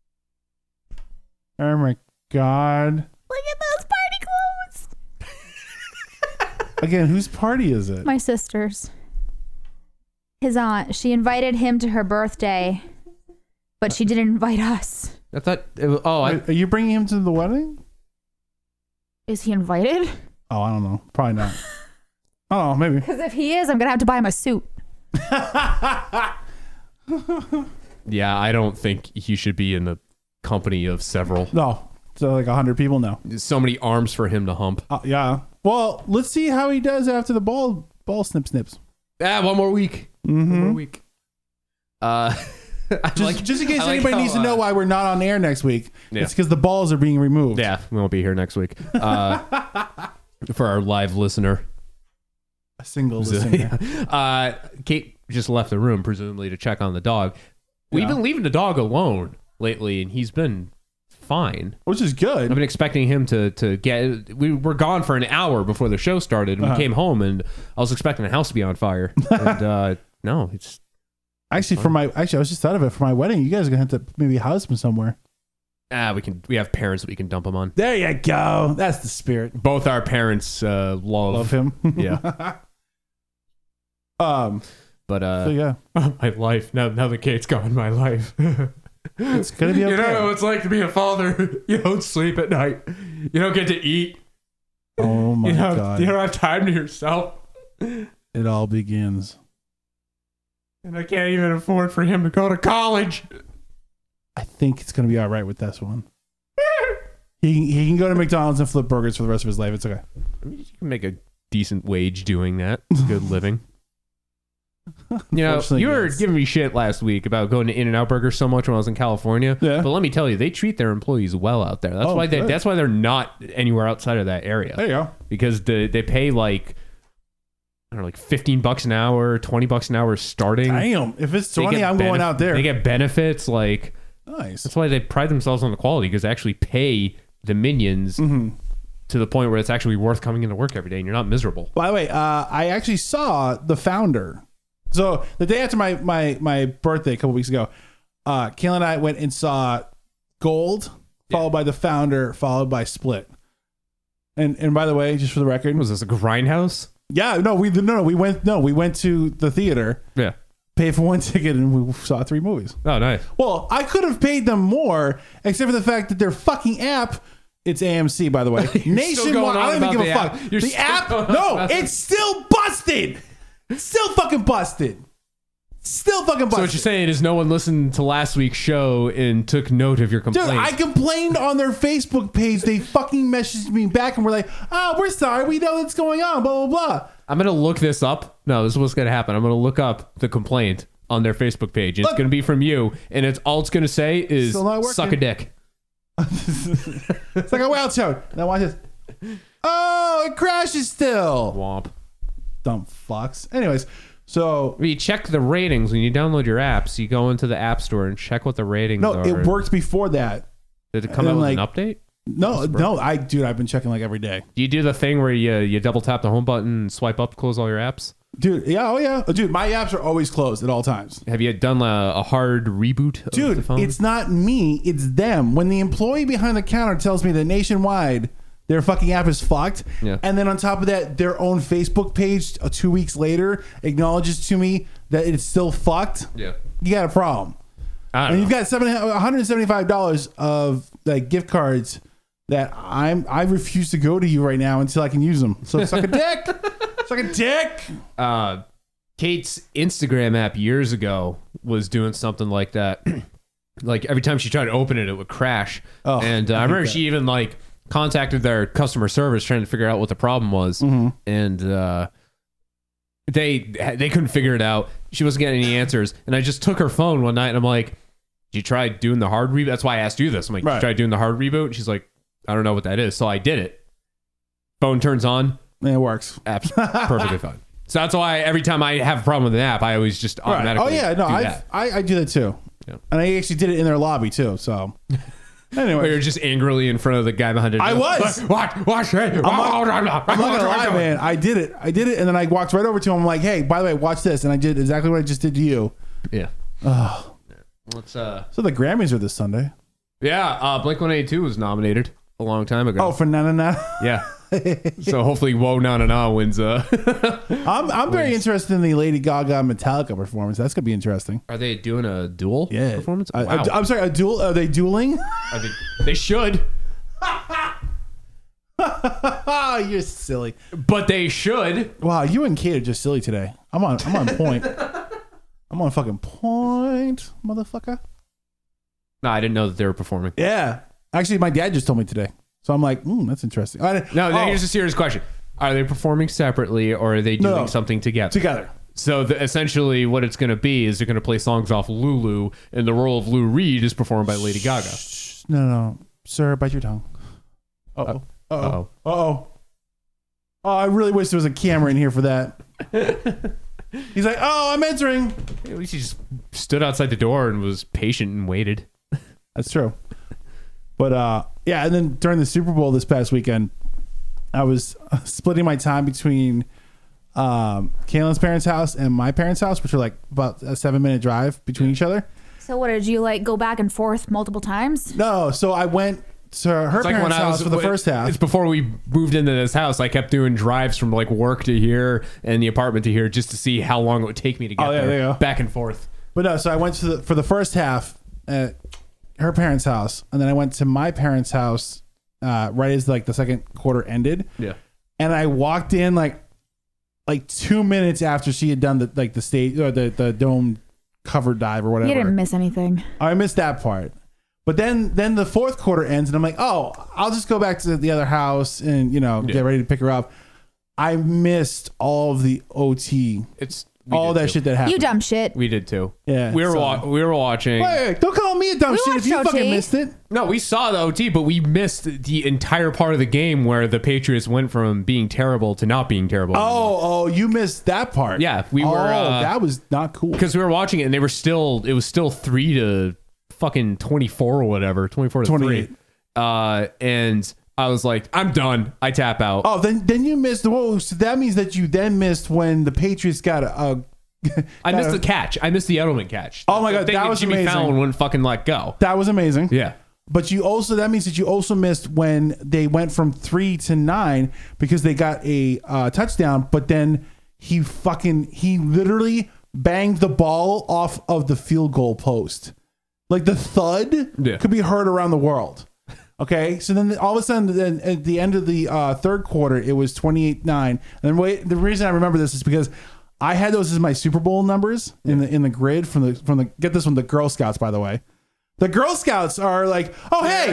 Oh my god! Look at those party clothes. Again, whose party is it? My sister's. His aunt. She invited him to her birthday, but she didn't invite us. I thought. It was, oh, I, Are you bringing him to the wedding? Is he invited? Oh, I don't know. Probably not. Oh, maybe. Because if he is, I'm gonna have to buy him a suit. yeah. I don't think he should be in the company of several. No, so like a hundred people. No. There's so many arms for him to hump. Uh, yeah. Well, let's see how he does after the ball ball snip snips. Ah, one more week. Mm-hmm. One more week. Uh, I Just, like- just in case I like anybody how, needs to know uh, why we're not on air next week, Yeah. it's because the balls are being removed. Yeah, we won't be here next week. Uh, for our live listener. A single listener. uh, Kate just left the room, presumably to check on the dog. We've Yeah. been leaving the dog alone lately, and he's been fine. Which is good. I've been expecting him to to get. We were gone for an hour before the show started, and Uh-huh. we came home, and I was expecting the house to be on fire. and uh, no, it's Actually, for my actually, I was just thought of it for my wedding. You guys are gonna have to maybe house me somewhere. Ah, we can. We have parents that we can dump them on. There you go. That's the spirit. Both our parents uh, love Love him. Yeah. um. But uh, So yeah, my life now. Now that Kate's gone, my life. it's gonna be okay. You know what it's like to be a father. You don't sleep at night. You don't get to eat. Oh my you don't, god! You don't have time to yourself. It all begins. And I can't even afford for him to go to college. I think it's gonna be all right with this one. he he can go to McDonald's and flip burgers for the rest of his life. It's okay. I mean, you can make a decent wage doing that. It's good living. You know, you were yes. giving me shit last week about going to In-N-Out Burger so much when I was in California. Yeah. But let me tell you, they treat their employees well out there. That's Oh, why they. good. That's why they're not anywhere outside of that area. There you go. Because the they pay like I don't know, like fifteen bucks an hour, twenty bucks an hour starting. Damn, if it's They twenty, get I'm going benef- out there. They get benefits like. Nice. That's why they pride themselves on the quality because they actually pay the minions Mm-hmm. to the point where it's actually worth coming into work every day and you're not miserable. By the way, uh, I actually saw the founder. So the day after my my my birthday, a couple weeks ago, uh, Kayla and I went and saw Gold, followed by the founder, followed by Split. And and by the way, just for the record, Was this a grindhouse? yeah, no, we no no we went no we went to the theater, Yeah. paid for one ticket, and we saw three movies. Oh, nice. Well, I could have paid them more, except for the fact that their fucking app. It's A M C, by the way. Nationwide. going on I don't even about give a the fuck. app. You're The still app, going on no, about it's still busted. It's still fucking busted. Still fucking busted. So what you're saying is no one listened to last week's show and took note of your Dude, complaint. I complained on their Facebook page. They fucking messaged me back and were like, "Oh, we're sorry. We know what's going on." Blah blah blah. I'm gonna look this up. No, this is what's gonna happen. I'm gonna look up the complaint on their Facebook page. It's Look. gonna be from you, and it's all it's gonna say is Still not working. suck a dick. It's like a wild show. Now watch this. Oh, it crashes still. Womp. Dumb fucks. Anyways, so You check the ratings when you download your apps. You go into the app store and check what the ratings no, are. it worked before that. Did it come and out with like- an update? No, no, I dude, I've been checking like every day. Do you do the thing where you you double tap the home button and swipe up to close all your apps? Dude, yeah, oh yeah. Dude, my apps are always closed at all times. Have you done a, a hard reboot of the Dude, phone? it's not me, it's them. When the employee behind the counter tells me that Nationwide, their fucking app is fucked, Yeah. and then on top of that, their own Facebook page uh, two weeks later acknowledges to me that it's still fucked, Yeah. you got a problem. I don't And know. you've got seven, one hundred seventy-five dollars of like gift cards that I'm I refuse to go to you right now until I can use them. So suck a dick. Suck a dick. uh, Kate's Instagram app years ago was doing something like that. Like every time she tried to open it, it would crash. Oh, and uh, I I hate remember that. she even like contacted their customer service trying to figure out what the problem was, Mm-hmm. and uh, they they couldn't figure it out. She wasn't getting any answers, and I just took her phone one night and I'm like, "Did you try doing the hard reboot?" That's why I asked you this. I'm like, "Did Right. you try doing the hard reboot?" And she's like, "I don't know what that is." So I did it. Phone turns on. And it works. App's perfectly fine. So that's why every time I have a problem with an app, I always just Right. automatically Oh yeah, no, do I've, that. I I do that too, Yeah. and I actually did it in their lobby too. So Where anyway, you're just angrily in front of the guy behind it. I was. What? What? Hey, I'm not, I'm not gonna lie, man. I did it. I did it, and then I walked right over to him. I'm like, "Hey, by the way, watch this," and I did exactly what I just did to you. Yeah. Oh, Let's uh. so the Grammys are this Sunday. Yeah. Uh, Blink one eighty-two was nominated a long time ago. Oh, for na na na. Yeah. So hopefully, Whoa Na Na Na wins. Uh. I'm I'm very interested in the Lady Gaga Metallica performance. That's gonna be interesting. Are they doing a duel Yeah. performance? I, Wow. am sorry, a duel? Are they dueling? Are they, they should, You're silly. but they should. Wow, you and Kate are just silly today. I'm on. I'm on point. I'm on fucking point, motherfucker. No, I didn't know that they were performing. Yeah. Actually, my dad just told me today. So I'm like, mm, that's interesting. I, No, oh, here's a serious question. Are they performing separately or are they No, doing no. something together? together. So the, essentially what it's going to be is they're going to play songs off Lulu and the role of Lou Reed is performed by Lady Gaga. No, no, no. Sir, bite your tongue. Uh-oh. Uh-oh. Uh-oh. Uh-oh. Oh, I really wish there was a camera in here for that. He's like, oh, I'm entering. At least he just stood outside the door and was patient and waited. That's true. But uh, yeah, and then during the Super Bowl this past weekend, I was uh, splitting my time between um, Kaylin's parents' house and my parents' house, which are like about a seven minute drive between each other. So what did you like go back and forth multiple times? No, so I went to her It's like parents' when I house was for the when- first half. It's before we moved into this house. I kept doing drives from like work to here and the apartment to here just to see how long it would take me to get Oh, yeah, there, there you go. back and forth. But no, so I went to the, for the first half at her parents' house, and then I went to my parents' house uh, right as like the second quarter ended. Yeah. And I walked in like like two minutes after she had done the like the stage or the the dome cover dive or whatever. You didn't miss anything. I missed that part. But then then the fourth quarter ends, and I'm like, oh, I'll just go back to the other house and you know Yeah. get ready to pick her up. I missed all of the O T. It's we all did that too. shit that happened. You dumb shit. We did too. Yeah, we were so- wa- we were watching. Wait, wait, don't call me a dumb We shit if watched you O T. fucking missed it. No, we saw the O T, but we missed the entire part of the game where the Patriots went from being terrible to not being terrible. Oh, oh, you missed that part. Yeah, we were. Oh, uh, that was not cool. because we were watching it and they were still. It was still three to fucking twenty-four or whatever, twenty-four to twenty-eight. three. Uh, and I was like, I'm done. I tap out. Oh, then then you missed. Whoa, so that means that you then missed when the Patriots got a. a I got missed a- the catch. I missed the Edelman catch. Oh my The God, thing that was Jimmy amazing. Fallon wouldn't fucking let go. That was amazing. Yeah. But you also that means that you also missed when they went from three to nine because they got a uh, touchdown, but then he fucking he literally banged the ball off of the field goal post. Like the thud Yeah. could be heard around the world. Okay, so then all of a sudden, then at the end of the uh, third quarter, it was twenty-eight nine. And then wait, the reason I remember this is because I had those as my Super Bowl numbers in the in the grid from the from the get this one the Girl Scouts, by the way. The Girl Scouts are like, oh hey,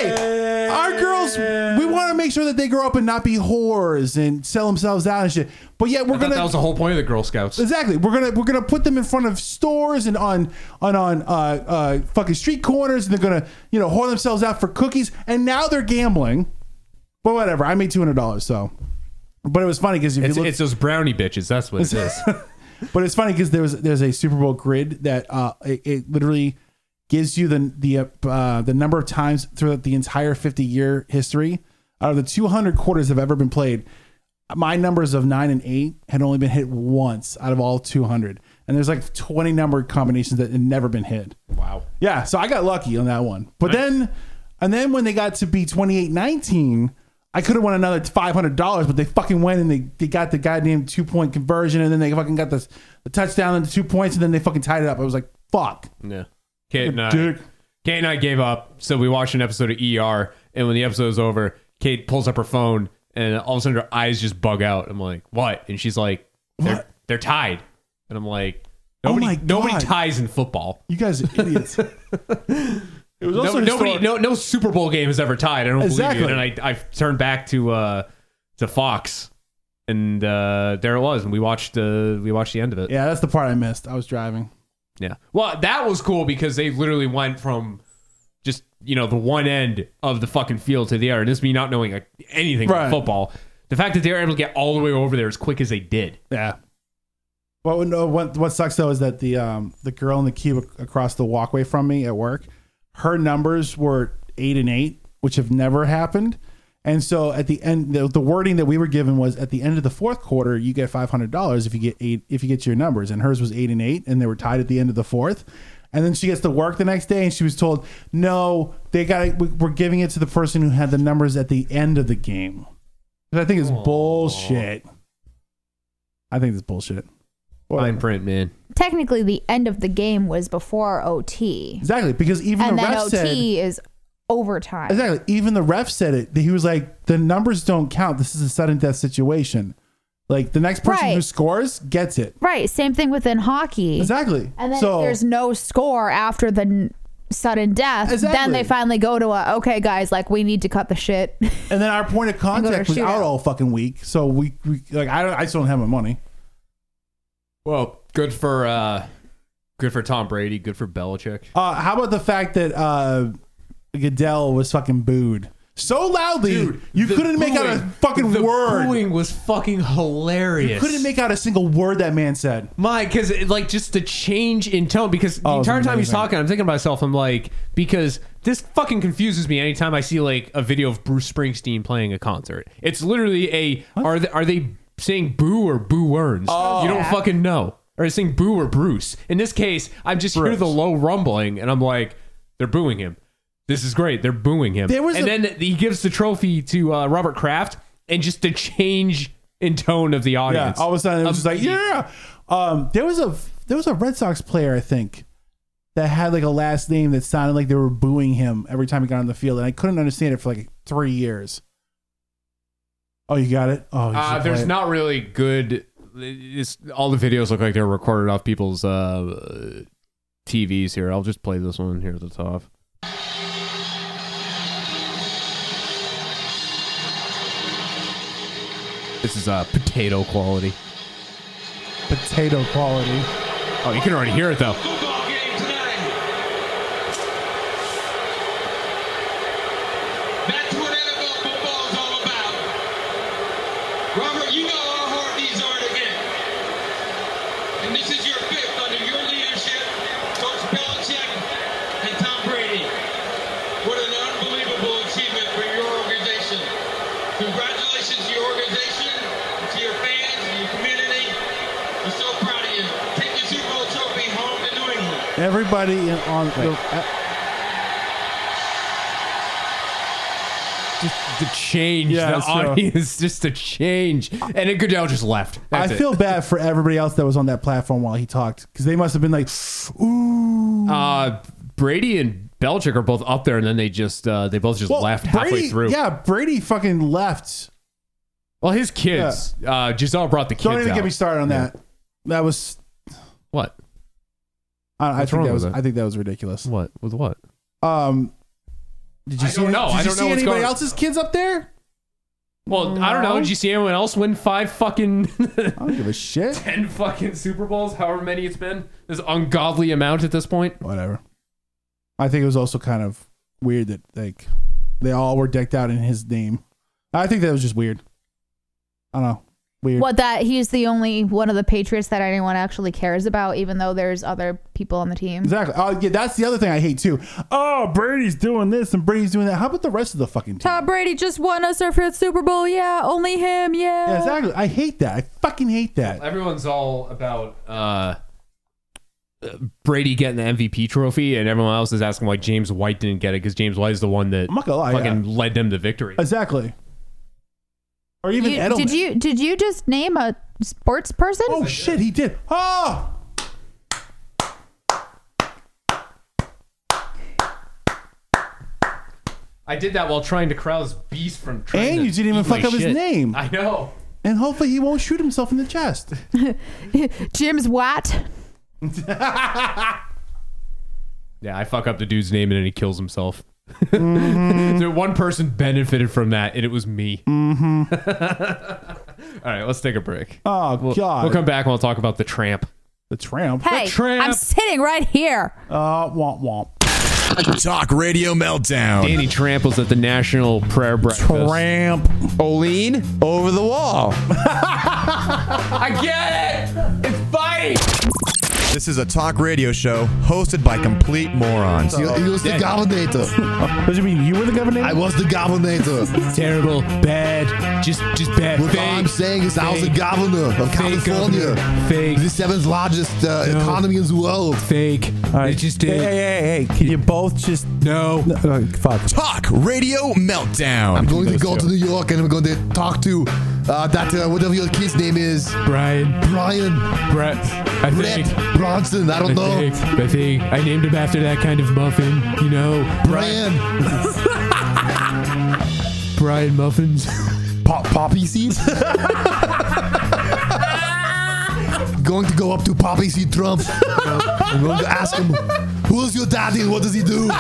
hey, our girls, we want to make sure that they grow up and not be whores and sell themselves out and shit. But yet we're I thought gonna that was the whole point of the Girl Scouts. exactly we're gonna we're gonna put them in front of stores and on on on uh, uh, fucking street corners, and they're gonna you know whore themselves out for cookies. And now they're gambling. But whatever, I made two hundred dollars. So, but it was funny because if It's, you look, it's those brownie bitches. That's what it is. but it's funny because there was there's a Super Bowl grid that uh it, it literally gives you the the uh, the number of times throughout the entire fifty year history out of the two hundred quarters that have ever been played. My numbers of nine and eight had only been hit once out of all two hundred, and there's like twenty number combinations that had never been hit. Wow. Yeah, so I got lucky on that one. But then, and then when they got to be twenty-eight nineteen, I could have won another five hundred dollars, but they fucking went and they, they got the goddamn two point conversion, and then they fucking got the, the touchdown and the two points, and then they fucking tied it up. I was like, fuck. Yeah. Kate and I, Dick. Kate and I gave up. So we watched an episode of E R, and when the episode was over, Kate pulls up her phone, and all of a sudden her eyes just bug out. I'm like, what? And she's like, they're, What? they're tied. And I'm like, nobody, Oh my nobody God. ties in football. You guys are idiots. It was No, also nobody, historic- no, no Super Bowl game has ever tied. I don't Exactly. believe you. And I, I turned back to uh, to Fox, and uh, there it was. And we watched uh, we watched the end of it. Yeah, that's the part I missed. I was driving. Yeah. Well, that was cool because they literally went from just, you know, the one end of the fucking field to the other. And this is me not knowing like, anything Right. about football. The fact that they were able to get all the way over there as quick as they did. Yeah. Well, no, what what sucks though is that the um the girl in the cube ac- across the walkway from me at work, her numbers were eight and eight, which have never happened. And so at the end, the, the wording that we were given was at the end of the fourth quarter, you get five hundred dollars if you get eight if you get your numbers. And hers was eight and eight, and they were tied at the end of the fourth. And then she gets to work the next day, and she was told, "No, they got we're giving it to the person who had the numbers at the end of the game." Which I think is bullshit. I think it's bullshit. Fine print, man. Technically, the end of the game was before O T. Exactly, because even And the then ref O T said is overtime. exactly. Even the ref said it. He was like, "The numbers don't count. This is a sudden death situation. Like the next person Right. who scores gets it." Right. Same thing within hockey. Exactly. And then so if there's no score after the n- sudden death, then Exactly. they finally go to a, okay, guys, like we need to cut the shit. and then our point of go to contact was shootout. out all fucking week. So we, we like I don't I still don't have my money. Well, good for uh, good for Tom Brady. Good for Belichick. Uh, how about the fact that uh, Goodell was fucking booed so loudly Dude, you the couldn't make out a booing- fucking the word. booing was fucking hilarious. You couldn't make out a single word that man said. My, because like just the change in tone. Because the Oh, it was entire time he's amazing. talking, I'm thinking to myself, I'm like, because this fucking confuses me anytime I see like a video of Bruce Springsteen playing a concert. It's literally a are they are they saying boo or boo earns. Oh. You don't Yeah. fucking know. Or saying boo or Bruce. In this case, I just hear Bruce. the low rumbling and I'm like, they're booing him. This is great. They're booing him. There was and a- then he gives the trophy to uh, Robert Kraft, and just the change in tone of the Yeah, audience. all of a sudden it was just like, Immediate- yeah. Um, there was a there was a Red Sox player, I think, that had like a last name that sounded like they were booing him every time he got on the field, and I couldn't understand it for like three years. Oh, you got it? Oh, you Uh, should there's play it. not really good. It's, all the videos look like they're recorded off people's uh, T Vs here. I'll just play this one here at the top. This is uh, potato quality. Potato quality. Oh, you can already hear it though. That's what N F L football is all about. Robert, you know our heartbeats aren't again. And this is your fifth under your leadership, Coach Belichick and Tom Brady. What an unbelievable achievement for your organization. Congratulations to your organization, to your fans, to your community. We're so proud of you. Take your Super Bowl trophy home to New England. Everybody in- on the. Uh, Just the change, Yeah, the so- audience, just the change, and then Goodell just left. That's I it. feel bad for everybody else that was on that platform while he talked, because they must have been like, ooh. Uh, Brady and Belichick are both up there, and then they just uh, they both just Well, left halfway Brady- through. Yeah, Brady fucking left. Well, his kids. Uh, Giselle brought the kids. Don't even out. get me started on Yeah. that. That was. What? I, I What's think wrong that with was. it? I think that was ridiculous. What? With what? Um. Did you I see? don't any- know. Did I you don't see know what's anybody going- else's kids up there? Well, I don't know. No. Did you see anyone else win five fucking I don't give a shit. ten fucking Super Bowls? However many it's been, this ungodly amount at this point. Whatever. I think it was also kind of weird that like they all were decked out in his name. I think that was just weird. I don't know. Weird. What, that he's the only one of the Patriots that anyone actually cares about, even though there's other people on the team. Exactly. Oh, yeah, that's the other thing I hate too. Oh, Brady's doing this and Brady's doing that. How about the rest of the fucking team? Tom Brady just won us our fifth Super Bowl. Yeah, only him. Yeah. Yeah, exactly. I hate that. I fucking hate that. Everyone's all about uh, Brady getting the M V P trophy, and everyone else is asking why James White didn't get it, because James White is the one that I'm not gonna lie, fucking yeah. led them to victory. Exactly. Or even You- Edelman. did you did you just name a sports person? Oh shit, he did. Oh. I did that while trying to crowd beast from trying And to you didn't even eat my fuck up his shit. name. I know. And hopefully he won't shoot himself in the chest. Jim's Watt. Yeah, I fuck up the dude's name and then he kills himself. Mm-hmm. So one person benefited from that, and it was me. Mm-hmm. All right, let's take a break. Oh We'll, God. we'll come back and we'll talk about the tramp. The tramp. Hey, The tramp. I'm sitting right here. Uh, womp womp. Talk Radio Meltdown. Danny Tramp was at the National Prayer Breakfast. Tramp. Olene, over the wall. I get it. It's biting. This is a talk radio show hosted by complete morons. He, he was the governor. What do you mean? You were the governor? I was the governor. Terrible, bad, just just bad. What fake. I'm saying is I was the Fake. governor of Fake California. governor. Fake. The seventh largest uh, No. economy in the world. Fake. All right. It's just hey, it. hey, hey, hey. Can you both just. No. No, uh, fuck. Talk Radio Meltdown. I'm going to those go two. to New York and I'm going to talk to uh, that, uh, whatever your kid's name is. Brian. Brian. Brett. I Brett think. Bronson. I don't I know. think, I think I named him after that kind of muffin, you know. Brian. Brian Muffins. Pop, poppy seeds? Going to go up to Poppy Seed Trump. I'm going to ask him, who is your daddy and what does he do?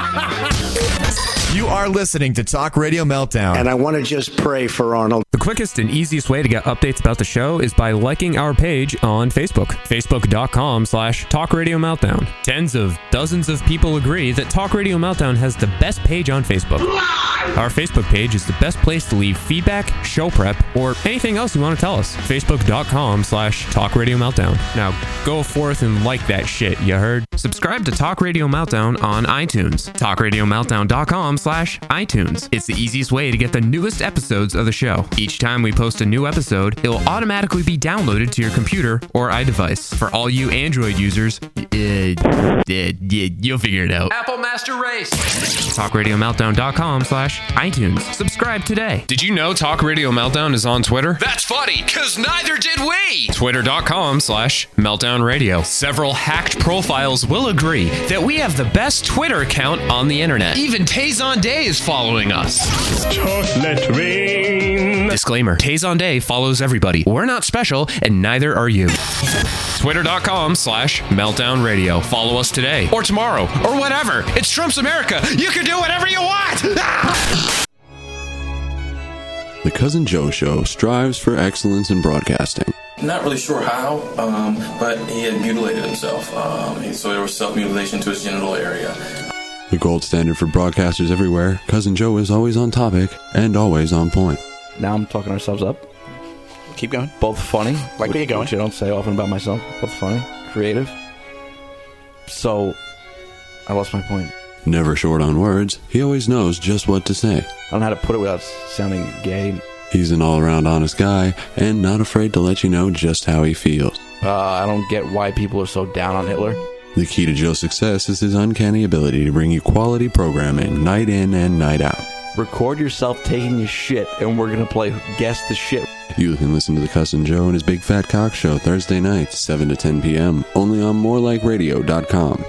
You are listening to Talk Radio Meltdown. And I want to just pray for Arnold. The quickest and easiest way to get updates about the show is by liking our page on Facebook. Facebook.com slash Talk Radio Meltdown. Tens of dozens of people agree that Talk Radio Meltdown has the best page on Facebook. Our Facebook page is the best place to leave feedback, show prep, or anything else you want to tell us. Facebook.com slash Talk Radio Meltdown. Now go forth and like that shit, you heard? Subscribe to Talk Radio Meltdown on iTunes. Talk Radio Meltdown dot com slash iTunes. It's the easiest way to get the newest episodes of the show. Each Each time we post a new episode, it'll automatically be downloaded to your computer or iDevice. For all you Android users, uh, uh, yeah, you'll figure it out. Apple Master Race. talk radio meltdown dot com slash iTunes. Subscribe today. Did you know Talk Radio Meltdown is on Twitter? That's funny, because neither did we. Twitter.com slash Meltdown Radio. Several hacked profiles will agree that we have the best Twitter account on the internet. Even Tazon Day is following us. Chocolate rain. Disclaimer, Tazon Day follows everybody. We're not special, and neither are you. Twitter.com slash Meltdown Radio. Follow us today, or tomorrow, or whatever. It's Trump's America. You can do whatever you want. The Cousin Joe Show strives for excellence in broadcasting. Not really sure how, um, but he had mutilated himself. Um, so there was self-mutilation to his genital area. The gold standard for broadcasters everywhere, Cousin Joe is always on topic and always on point. Now I'm talking ourselves up. Keep going. Both funny. Like where you going? Which I don't say often about myself. Both funny, creative. So, I lost my point. Never short on words, he always knows just what to say. I don't know how to put it without sounding gay. He's an all-around honest guy and not afraid to let you know just how he feels. Uh, I don't get why people are so down on Hitler. The key to Joe's success is his uncanny ability to bring you quality programming night in and night out. Record yourself taking your shit, and we're going to play Guess the Shit. You can listen to the Cousin Joe and his Big Fat Cock Show Thursday nights, seven to ten p.m., only on more like radio dot com.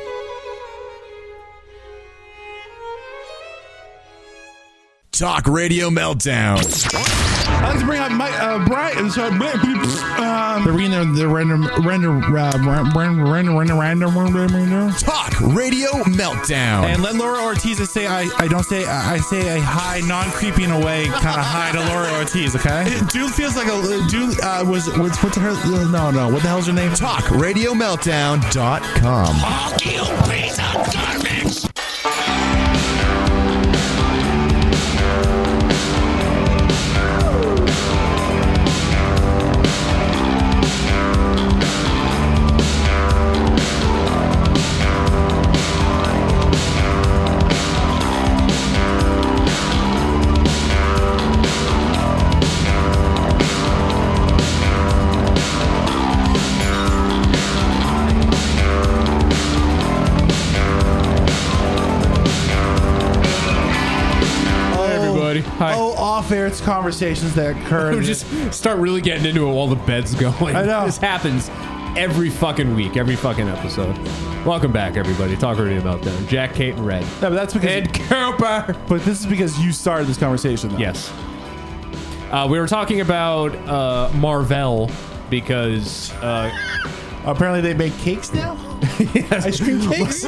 Talk Radio Meltdown. I'd like to bring up Mike, uh, Brian. So, um, they're reading their, their random, random, uh, random, random, random, random, random. Talk Radio Meltdown. And let Laura Ortiz say, I, I don't say, I say a hi, non-creepy in a way, kind of hi to Laura Ortiz, okay? Dude feels like a, dude, uh, was, was, what's her, no, no, what the hell's her name? Talk Radio Meltdown dot com. Fuck you, piece of garbage. Hi. Oh, off-air it's conversations that occur. We just start really getting into it while the bed's going. I know. This happens every fucking week, every fucking episode. Welcome back, everybody. Talk Radio Meltdown. Jack, Kate, and Red. Yeah, but that's because Ed Cooper. But this is because you started this conversation, though. Yes. Uh, we were talking about uh, Marvel because uh, apparently they make cakes now. Yes. Ice cream cakes.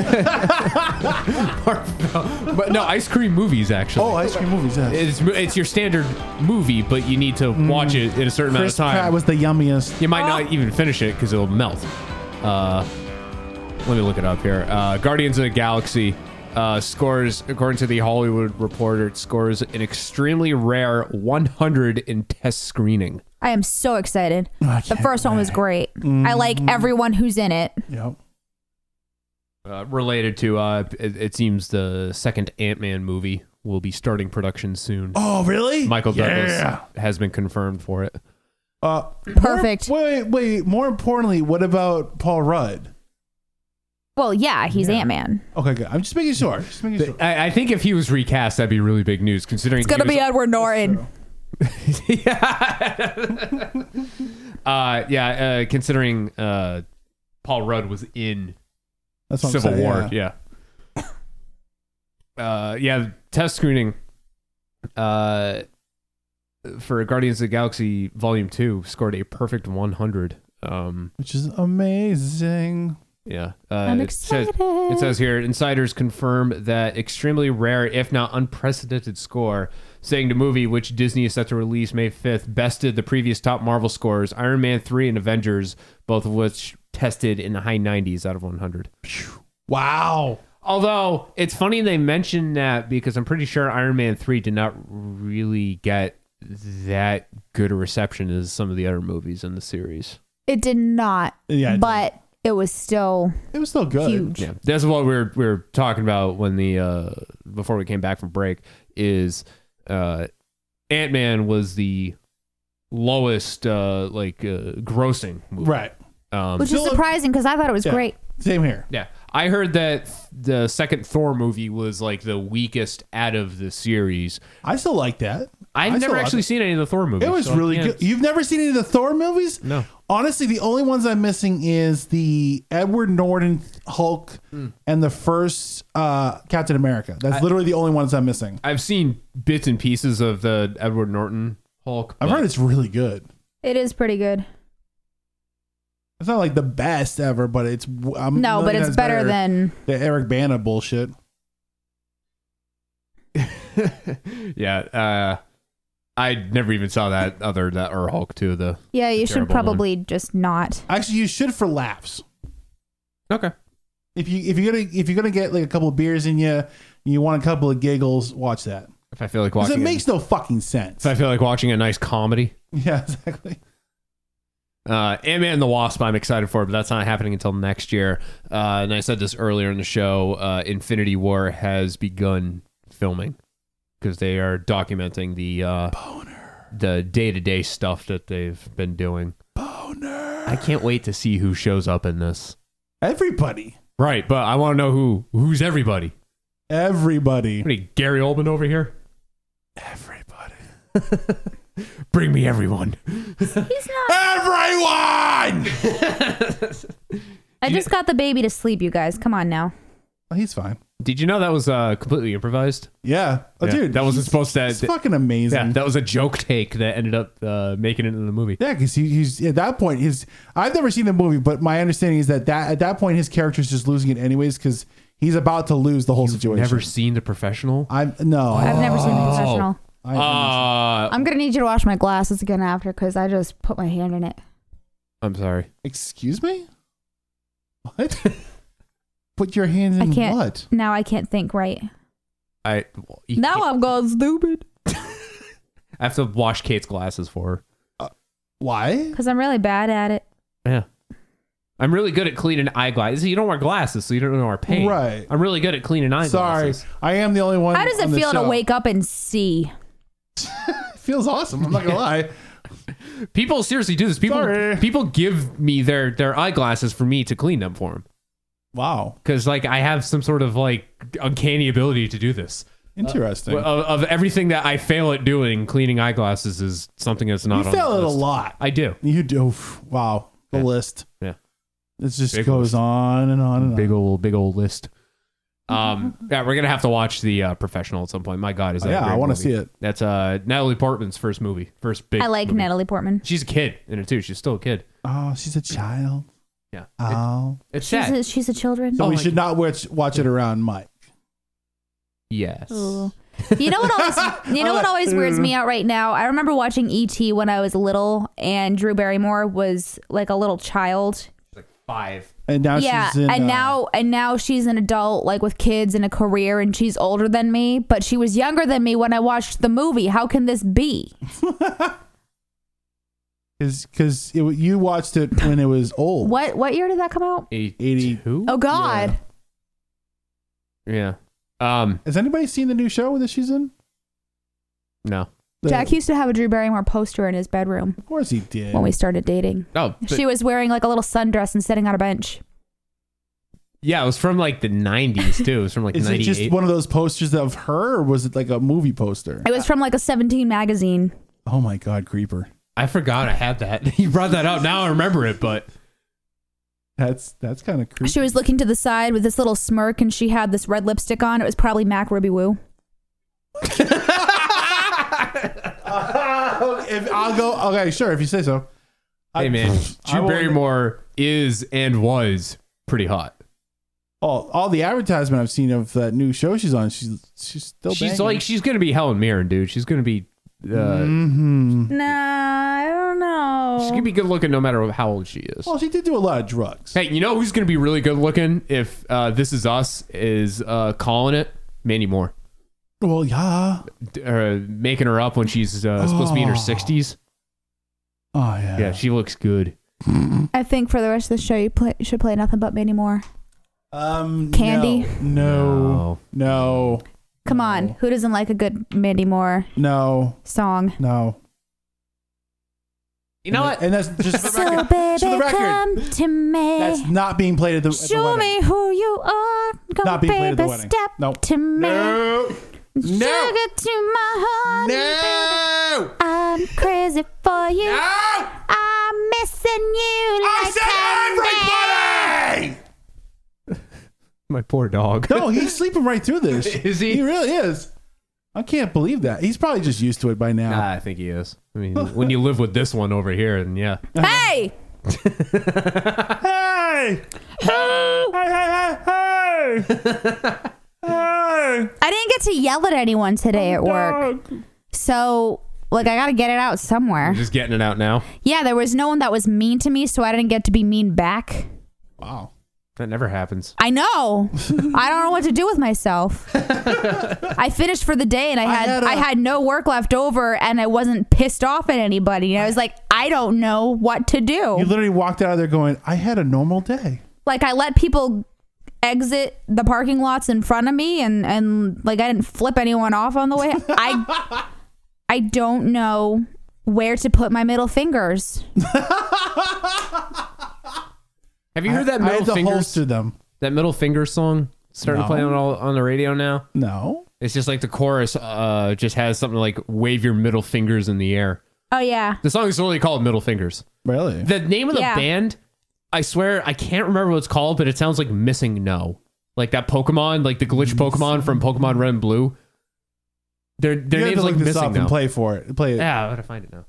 But no, ice cream movies actually. Oh, ice cream movies. Yes. It's it's your standard movie, but you need to watch it in a certain Chris amount of time. Pratt was the yummiest. You might not even finish it because it'll melt. Uh, let me look it up here. Uh, Guardians of the Galaxy uh, scores, according to the Hollywood Reporter, it scores an extremely rare one hundred in test screening. I am so excited. Oh, the first one was great. Mm-hmm. I like everyone who's in it. Yep. Uh, related to, uh, it, it seems the second Ant-Man movie will be starting production soon. Oh, really? Michael Douglas Yeah. has been confirmed for it. Uh, Perfect. More, wait, wait. More importantly, what about Paul Rudd? Well, yeah, he's Yeah. Ant-Man. Okay, good. I'm just making sure. Just making sure. I, I think if he was recast, that'd be really big news, considering It's gonna he be was- Edward Norton. uh, yeah, uh, considering uh, Paul Rudd was in That's what I'm Civil saying, War, yeah. Uh, yeah, test screening uh, for Guardians of the Galaxy Volume two scored a perfect one hundred. Um, Which is amazing. Yeah. Uh, I'm it says, excited. it says here, insiders confirm that extremely rare, if not unprecedented score, saying the movie, which Disney is set to release May fifth, bested the previous top Marvel scores, Iron Man three and Avengers, both of which tested in the high nineties out of one hundred. Wow. Although, it's funny they mentioned that because I'm pretty sure Iron Man three did not really get that good a reception as some of the other movies in the series. It did not. Yeah, it but it was still It was still good. huge. Yeah, that's what we were we were talking about when the uh, before we came back from break is uh, Ant-Man was the lowest uh, like uh, grossing movie. Right. Um, Which is surprising because I thought it was Yeah. great. Same here. Yeah. I heard that the second Thor movie was like the weakest out of the series. I still like that. I've I never still like actually it. seen any of the Thor movies. It was so I really can't- good. You've never seen any of the Thor movies? No. Honestly, the only ones I'm missing is the Edward Norton Hulk Mm. and the first uh, Captain America. That's I- literally the only ones I'm missing. I've seen bits and pieces of the Edward Norton Hulk. I've but- heard it's really good. It is pretty good. It's not like the best ever, but it's um, No, but it's better than- the Eric Bana bullshit. yeah. Uh, I never even saw that other that or Hulk too. The Yeah, you the should terrible one. probably just not. Actually, you should for laughs. Okay. If you if you're gonna if you're gonna get like a couple of beers in you, you want a couple of giggles, watch that. If I feel like Because watching, it makes no fucking sense. if I feel like watching a nice comedy, Yeah, exactly. uh, Ant-Man and the Wasp, I'm excited for, but that's not happening until next year. Uh, and I said this earlier in the show. Uh, Infinity War has begun filming because they are documenting the uh, the day to day stuff that they've been doing. Boner. I can't wait to see who shows up in this. Everybody. Right, but I want to know who who's everybody. Everybody. What are you, Gary Oldman over here? Everybody. Bring me everyone. He's not. Everyone. I just got the baby to sleep, you guys. Come on now. Oh, he's fine. Did you know that was uh, completely improvised? Yeah. Oh, Yeah, dude. that wasn't he's- supposed to. It's fucking amazing. Yeah, that was a joke take that ended up uh, making it into the movie. Yeah, because he, he's at that point. His I've never seen the movie, but my understanding is that, that at that point his character's just losing it anyways because he's about to lose the whole situation. Never seen The Professional? I've no. I've never seen The Oh. Professional. I Uh, I'm gonna need you to wash my glasses again after because I just put my hand in it. I'm sorry. Excuse me. What? Put your hands in I can't. what? Now I can't think right. I well, you Now can't- I'm going stupid I have to wash Kate's glasses for her. Why? because I'm really bad at it. Yeah. I'm really good at cleaning eyeglasses. You don't wear glasses, so you don't know our pain. Right. I'm really good at cleaning eyeglasses. Sorry, I am the only one. How does it on the feel to show. wake up and see? It feels awesome. I'm not gonna lie. People seriously do this. People Sorry. people give me their their eyeglasses for me to clean them for them. Wow. Because like I have some sort of like uncanny ability to do this. Interesting. Uh, of, of everything that I fail at doing, cleaning eyeglasses is something that's not. You on fail the at a list. lot. I do. You do. Wow. The Yeah. list. Yeah. It just Big goes list. on and on and Big on. old big old list. Um, yeah, we're gonna have to watch the uh, Professional at some point. My God, is that? Oh, a yeah, great I wanna movie. see it. That's uh Natalie Portman's first movie, first big. I like movie. Natalie Portman. She's a kid in it too. She's still a kid. Oh, she's a child. Yeah. Oh. It's She's sad. a, she's a children. So Oh we my should not watch watch it around Mike. Yes. Ooh. You know what always you know what always weirds me out right now? I remember watching E T when I was little and Drew Barrymore was like a little child. Five. And now yeah, she's in. and uh, now and now she's an adult like with kids and a career and she's older than me, but she was younger than me when I watched the movie. How can this be? because you watched it when it was old. What what year did that come out? eighty-two? Oh god. Yeah. Um. Has anybody seen the new show that she's in? No. The- Jack used to have a Drew Barrymore poster in his bedroom Of course he did. when we started dating. Oh. but- She was wearing like a little sundress and sitting on a bench. yeah, it was from like the nineties too. It was from like Is it ninety-eight. just one of those posters of her, or was it like a movie poster? It was from like a seventeen magazine. Oh my god, creeper! I forgot I had that. You brought that up. Now I remember it, but That's that's kind of creepy. She was looking to the side with this little smirk and she had this red lipstick on. It was probably Mac Ruby Woo. If I'll go, okay, sure, if you say so. hey I- man, I Drew won't- Barrymore is and was pretty hot. All, all the advertisement I've seen of that new show she's on, she's she's still. She's banging. like she's gonna be Helen Mirren, dude. She's gonna be. Uh, Mhm. Nah, I don't know. She's gonna be good looking no matter how old she is. Well, she did do a lot of drugs. Hey, you know who's gonna be really good looking if uh, This Is Us is uh, calling it? Mandy Moore. Well, yeah. D- uh, making her up when she's uh, supposed to be in her Oh. sixties. Oh yeah. Yeah, she looks good. I think for the rest of the show, you play, should play nothing but Mandy Moore. Um. Candy? No. No. no. Come on. Who doesn't like a good Mandy Moore No. song? No. You know what? And that's just for the So record. baby, Just for the record. come to me. That's not being played at the, at the Show wedding. me who you are. Come, Not being played at the baby, wedding. step Nope. to me. No. Sugar to my heart. No. I'm crazy for you. No. I'm missing you like I said everybody! My poor dog. No, he's sleeping right through this. Is he? He really is. I can't believe that. He's probably just used to it by now. Nah, I think he is. I mean, when you live with this one over here, then yeah. Hey! Hey! Hey! Hey! Hey! Hey! Hey! I didn't get to yell at anyone today at work. So, like, I got to get it out somewhere. You're just getting it out now. Yeah, there was no one that was mean to me, so I didn't get to be mean back. Wow. That never happens. I know. I don't know what to do with myself. I finished for the day and I had I had had, a- no work left over and I wasn't pissed off at anybody. And I was like, I don't know what to do. You literally walked out of there going, I had a normal day. Like I let people exit the parking lots in front of me and and like I didn't flip anyone off on the way. I I don't know where to put my middle fingers. Have you heard that I middle had to fingers? holster them. That middle finger song starting to No. play on all, on the radio now. No. It's just like the chorus uh, just has something like "wave your middle fingers in the air." Oh yeah. The song is literally called "Middle Fingers." Really? The name of the Yeah. band, I swear I can't remember what it's called, but it sounds like Missing No, like that Pokemon, like the glitch Pokemon from Pokemon Red and Blue. Their their You have name's to like look this Missing up No. and play for it. Play it. Yeah, I gotta find it now.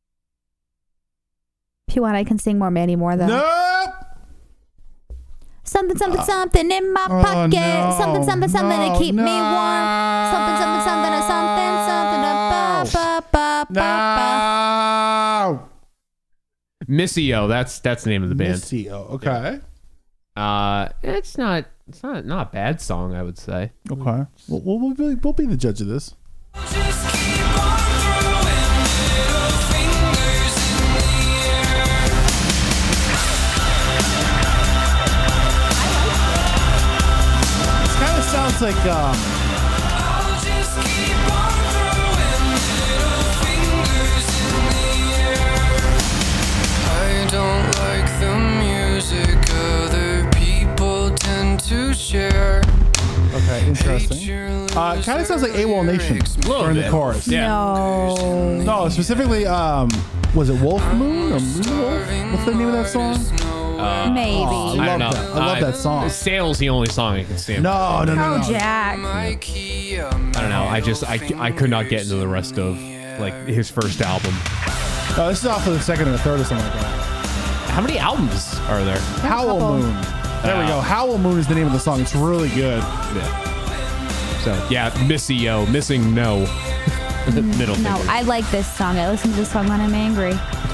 If you want, I can sing more Mandy Moore though. Nope. Something, something, something in my oh, pocket. no, something, something, something no, to keep no. me warm. Something, something, something, or something, something. To ba, ba, ba, ba, ba. No. Missio, that's that's the name of the band. Missio. Okay. Uh, it's not it's not not a bad song, I would say. Okay. We'll, we'll, we'll, be, we'll be the judge of this. Kind of sounds like um, I don't like the music other people tend to share. okay, interesting. Uh, kind of sounds like AWOL Nation during the bit. chorus. Yeah. No. No, specifically, um, was it Wolf Moon or Moon Wolf? What's the name of that song? Uh, Maybe. Oh, I I love don't know. that. I love Uh, that song. Sail's the only song I can stand. No, no, no, Oh, no. Jack. I don't know. I just I, I could not get into the rest of like his first album. No, this is off of the second or the third or something like that. How many albums are there? Howl couple. Moon. There we go. Howl Moon is the name of the song. It's really good. Yeah. So yeah, Missio, Missing No. Middle No, finger. I like this song. I listen to this song when I'm angry.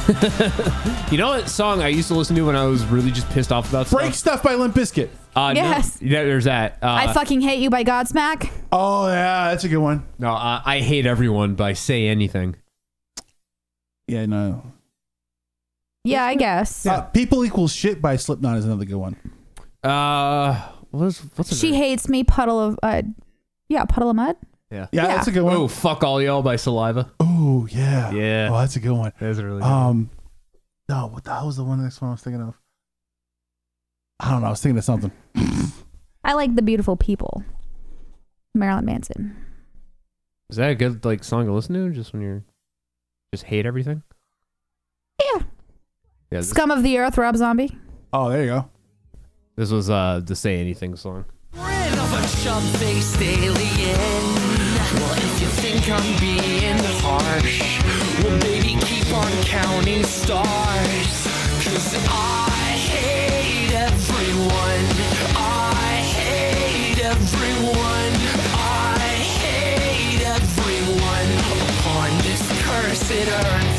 You know what song I used to listen to when I was really just pissed off about Break stuff? Stuff by Limp Bizkit. Uh, no. Yes. Yeah, there's that. Uh, I fucking hate you by Godsmack. Oh, yeah, that's a good one. no, uh, I hate everyone by Say Anything. Yeah, no. Yeah, I guess. Uh, People Equals Shit by Slipknot is another good one. Uh, what's what's it? She hates me. Puddle of uh, yeah, puddle of mud. Yeah. Yeah, Yeah. that's a good one. Oh, Fuck All Y'all by Saliva. Oh, yeah. Yeah. Oh, that's a good one. That's a really good Um, no, what the hell was the one next one I was thinking of? I don't know. I was thinking of something. I like The Beautiful People. Marilyn Manson. Is that a good like song to listen to? Just when you're just hate everything? Yeah. Yeah. This, Scum of the Earth, Rob Zombie. Oh, there you go. this was uh the Say Anything song. Friend of a chub-faced alien. Well, if you think I'm being harsh, well, baby, keep on counting stars. Cause I hate everyone. I hate everyone. I hate everyone upon this cursed earth.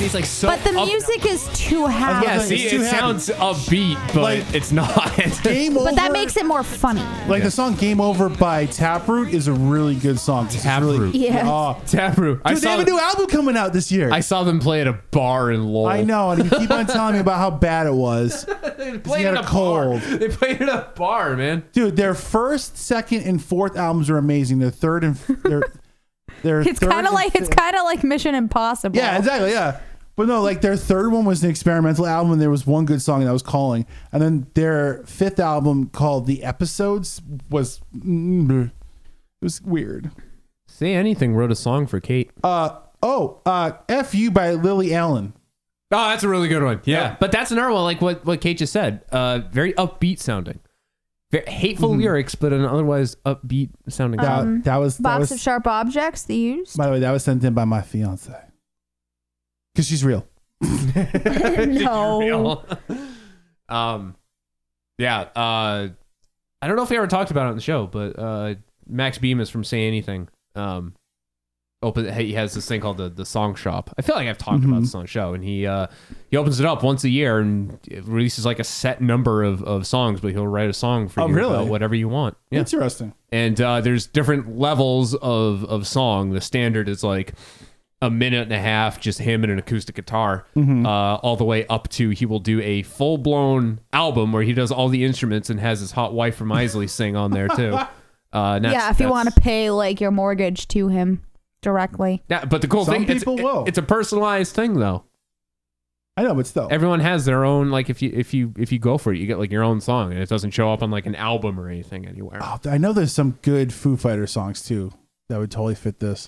He's like so. But the up- music is too happy. Yeah, see, It's too it happy. sounds upbeat, but Like- it's not. Game Over. But that makes it more funny. Like the song "Game Over" by Taproot is a really good song. It's Taproot. Really, Yeah. Oh. Taproot. I Dude, they saw, have a new album coming out this year. I saw them play at a bar in Lowell. I know, and you keep on telling me about how bad it was. They played had at a a bar. cold. They played at a bar, man. Dude, their first, second, and fourth albums are amazing. Their third and their their It's third kind of and like it's fifth- kind of like Mission Impossible. Yeah, exactly. Yeah. But no, like their third one was an experimental album, and there was one good song that was Calling. And then their fifth album called The Episodes was mm, it was weird. Say Anything wrote a song for Kate. Uh oh, uh F You by Lily Allen. Oh, that's a really good one. Yeah, Yeah. but that's another one, like what, what Kate just said. Uh, very upbeat sounding. Very hateful Mhm. lyrics, but an otherwise upbeat sounding That, song. that was that Box was of sharp objects they used. by the way, that was sent in by my fiance. Cause she's real. No. Real. um, yeah. Uh, I don't know if we ever talked about it on the show, but uh, Max Bemis from Say Anything. Um, open. He has this thing called the the Song Shop. I feel like I've talked about Mhm. this on the show, and he uh, he opens it up once a year and it releases like a set number of, of songs, but he'll write a song for Oh, you really? about whatever you want. Yeah. Interesting. And uh, there's different levels of of song. The standard is like a minute and a half, just him and an acoustic guitar, Mhm. uh, all the way up to he will do a full blown album where he does all the instruments and has his hot wife from Isley sing on there too. Uh, and that's- Yeah, if you that's- want to pay like your mortgage to him directly. Yeah, but the cool Some thing, it's, people will. it's a personalized thing though. I know, but still. Everyone has their own, like if you if you if you go for it, you get like your own song, and it doesn't show up on like an album or anything anywhere. Oh, I know there's some good Foo Fighter songs too that would totally fit this.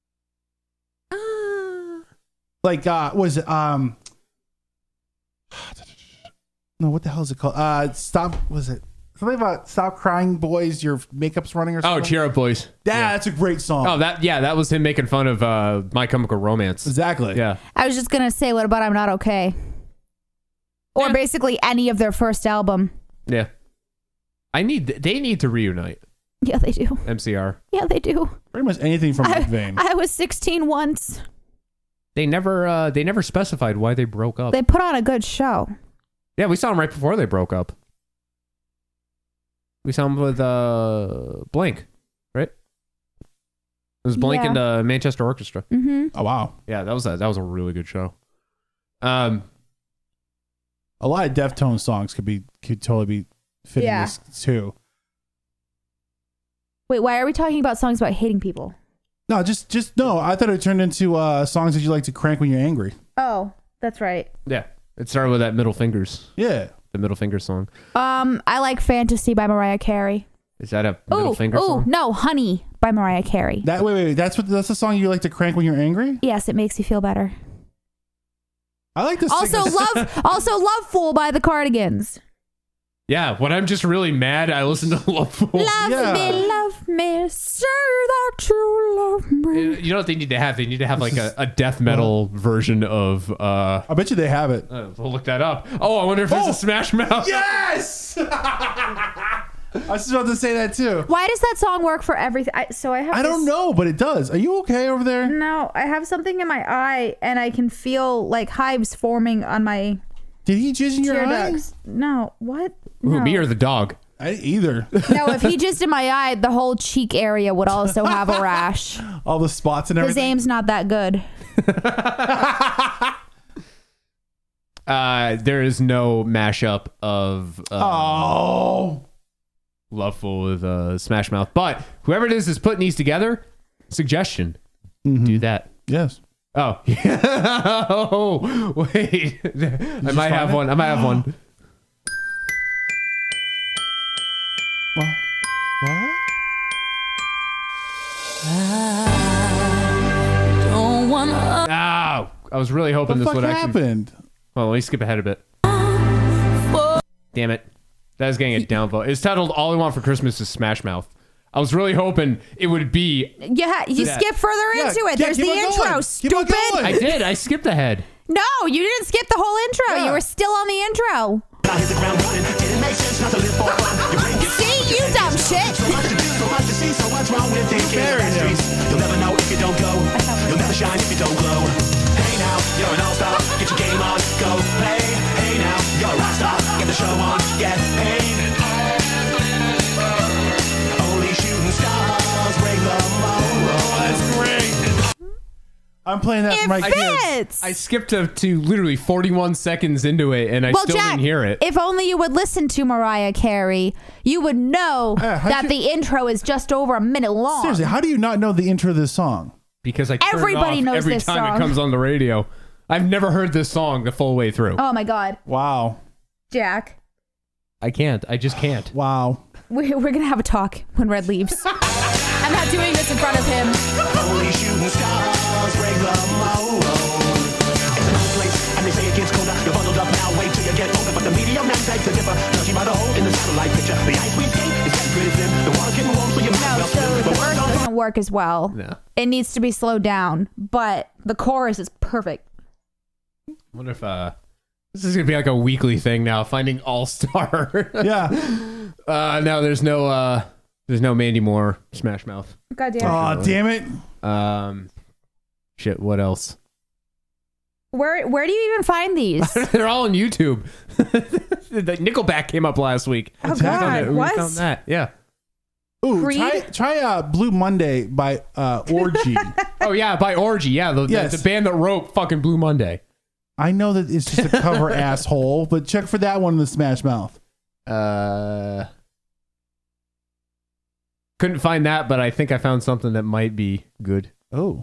Like uh was it um no, what the hell is it called? Uh stop was it something about Stop Crying Boys, your makeup's running or Oh, something? Cheer Up Boys. Yeah, that's a great song. Oh, that yeah, that was him making fun of uh, My Chemical Romance. Exactly. Yeah. I was just gonna say, what about I'm Not Okay? Or basically any of their first album. Yeah. I need they need to reunite. Yeah, they do. M C R. Yeah, they do. Pretty much anything from I, that vein. I was sixteen once. They never uh, they never specified why they broke up. They put on a good show. Yeah, we saw them right before they broke up. We saw them with uh, Blank, right? It was Blank Yeah. and uh, Manchester Orchestra. Mm-hmm. Oh wow. Yeah, that was a, that was a really good show. Um, A lot of Deftones songs could be could totally be fitting Yeah. this too. Wait, why are we talking about songs about hating people? No, just just no. I thought it turned into uh, songs that you like to crank when you're angry. Oh, that's right. yeah, it started with that Middle Fingers. Yeah. The Middle Fingers song. Um, I like Fantasy by Mariah Carey. Is that a Middle Ooh, Finger ooh, song? no, Honey by Mariah Carey. That wait, wait, wait, that's what that's the song you like to crank when you're angry? Yes, it makes you feel better. I like this. Also, love, also Love Fool by the Cardigans. Yeah, when I'm just really mad, I listen to Love Fool. Love Yeah. me, love me, say that you love me. You know what they need to have? They need to have like a, a death metal version of. Uh, I bet you they have it. uh, we'll look that up. Oh, I wonder if there's Oh! a Smash Mouth. Yes. I was just about to say that too. Why does that song work for everything? I, so I have. I don't this- know, but it does. Are you okay over there? No, I have something in my eye, and I can feel like hives forming on my Did he jizz in your tear eye? ducts. No, what? Who, No. me or the dog? I either. No, if he jizzed in my eye, the whole cheek area would also have a rash. All the spots and His everything. aim's not that good. Uh, there is no mashup of uh, Oh. Loveful with uh, Smash Mouth, but whoever it is is putting these together. Suggestion: Mhm. do that. Yes. Oh, oh, wait! I might have find it? one. I might have one. What? What? Don't wanna. Oh, I was really hoping What the this fuck would actually. happened? Well, let me skip ahead a bit. Damn it. That was getting a downvote. It's titled All I Want for Christmas is Smash Mouth. I was really hoping it would be. Yeah, you Yeah. skip further Yeah, into it. yeah, There's keep the on intro, going. Keep on stupid. going. I did. I skipped ahead. No, you didn't skip the whole intro. Yeah. You were still on the intro. See, you dumb shit. Buried him. You'll never know if you don't go. You'll never shine if you don't glow. Hey now, you're an all-star I'm playing that It for my kids. fits. I skipped to, to literally forty-one seconds into it, and I well, still Jack, didn't hear it. if only you would listen to Mariah Carey, you would know how'd that you- the intro is just over a minute long. Seriously, how do you not know the intro of this song? Because I turn Everybody it off knows every this time song. it comes on the radio. I've never heard this song the full way through. Oh my God, Wow. Jack, I can't. I just can't. Wow. we, we're gonna have a talk when Red leaves. I'm not doing this in front of him. Only shooting stars break the mold. It's a cold place, and they say it gets colder. You're bundled up now, wait till you get older. But the medium man begs to differ, judging by the hole in the satellite picture. The ice we skate is getting pretty thin. The water's getting warm, so you might No, well so swim. the But verse words doesn't work as well. No. It needs to be slowed down, but the chorus is perfect. I wonder if uh, this is gonna be like a weekly thing now. Finding All Star. Yeah. Uh, no, there's no. Uh, there's no Mandy Moore Smash Mouth. God damn it. Aw, damn it. Um, shit. What else? Where where do you even find these? They're all on YouTube. The Nickelback came up last week. Oh, We found God, it. We what? found that. Yeah. Ooh, Creed? try try uh, Blue Monday by uh, Orgy. Oh yeah, by Orgy. Yeah, the, Yes. the, the band that wrote fucking Blue Monday. I know that it's just a cover asshole, but check for that one in the Smash Mouth. Uh, couldn't find that, but I think I found something that might be good. Oh.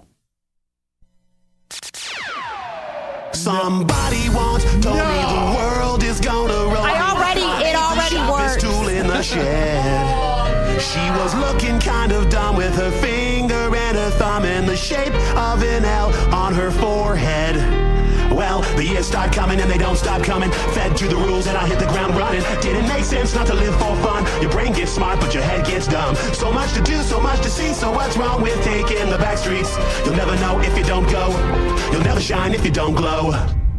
Somebody once told me the world is gonna roll. I already- it already works. Tool in the shed. She was looking kind of dumb with her finger and her thumb in the shape of an L on her forehead. Well, the years start coming and they don't stop coming. Fed to the rules and I hit the ground running. Didn't make sense not to live for fun. Your brain gets smart, but your head gets dumb. So much to do, so much to see. So what's wrong with taking the back streets? You'll never know if you don't go. You'll never shine if you don't glow.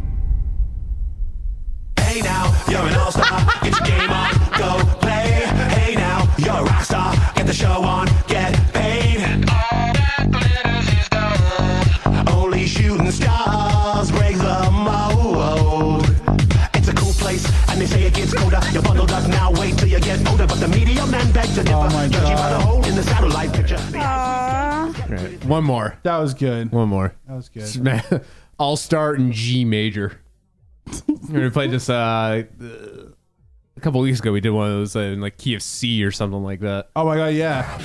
Hey now, you're an all-star. Get your game on, go play. Hey now, you're a rock star. Get the show on, get paid. All that glitters is gold. Only shooting stars break the mold. It's a cool place, and they say it gets colder. You're bundled up now, wait till you get older. But the medium man begs to differ. Oh my Judging by the God. hole in the satellite picture. Right. One more. That was good. One more. That was good. Sma- All Star in G major. We played this uh, a couple weeks ago. We did one of those uh, in like key of C or something like that. Oh my God, yeah.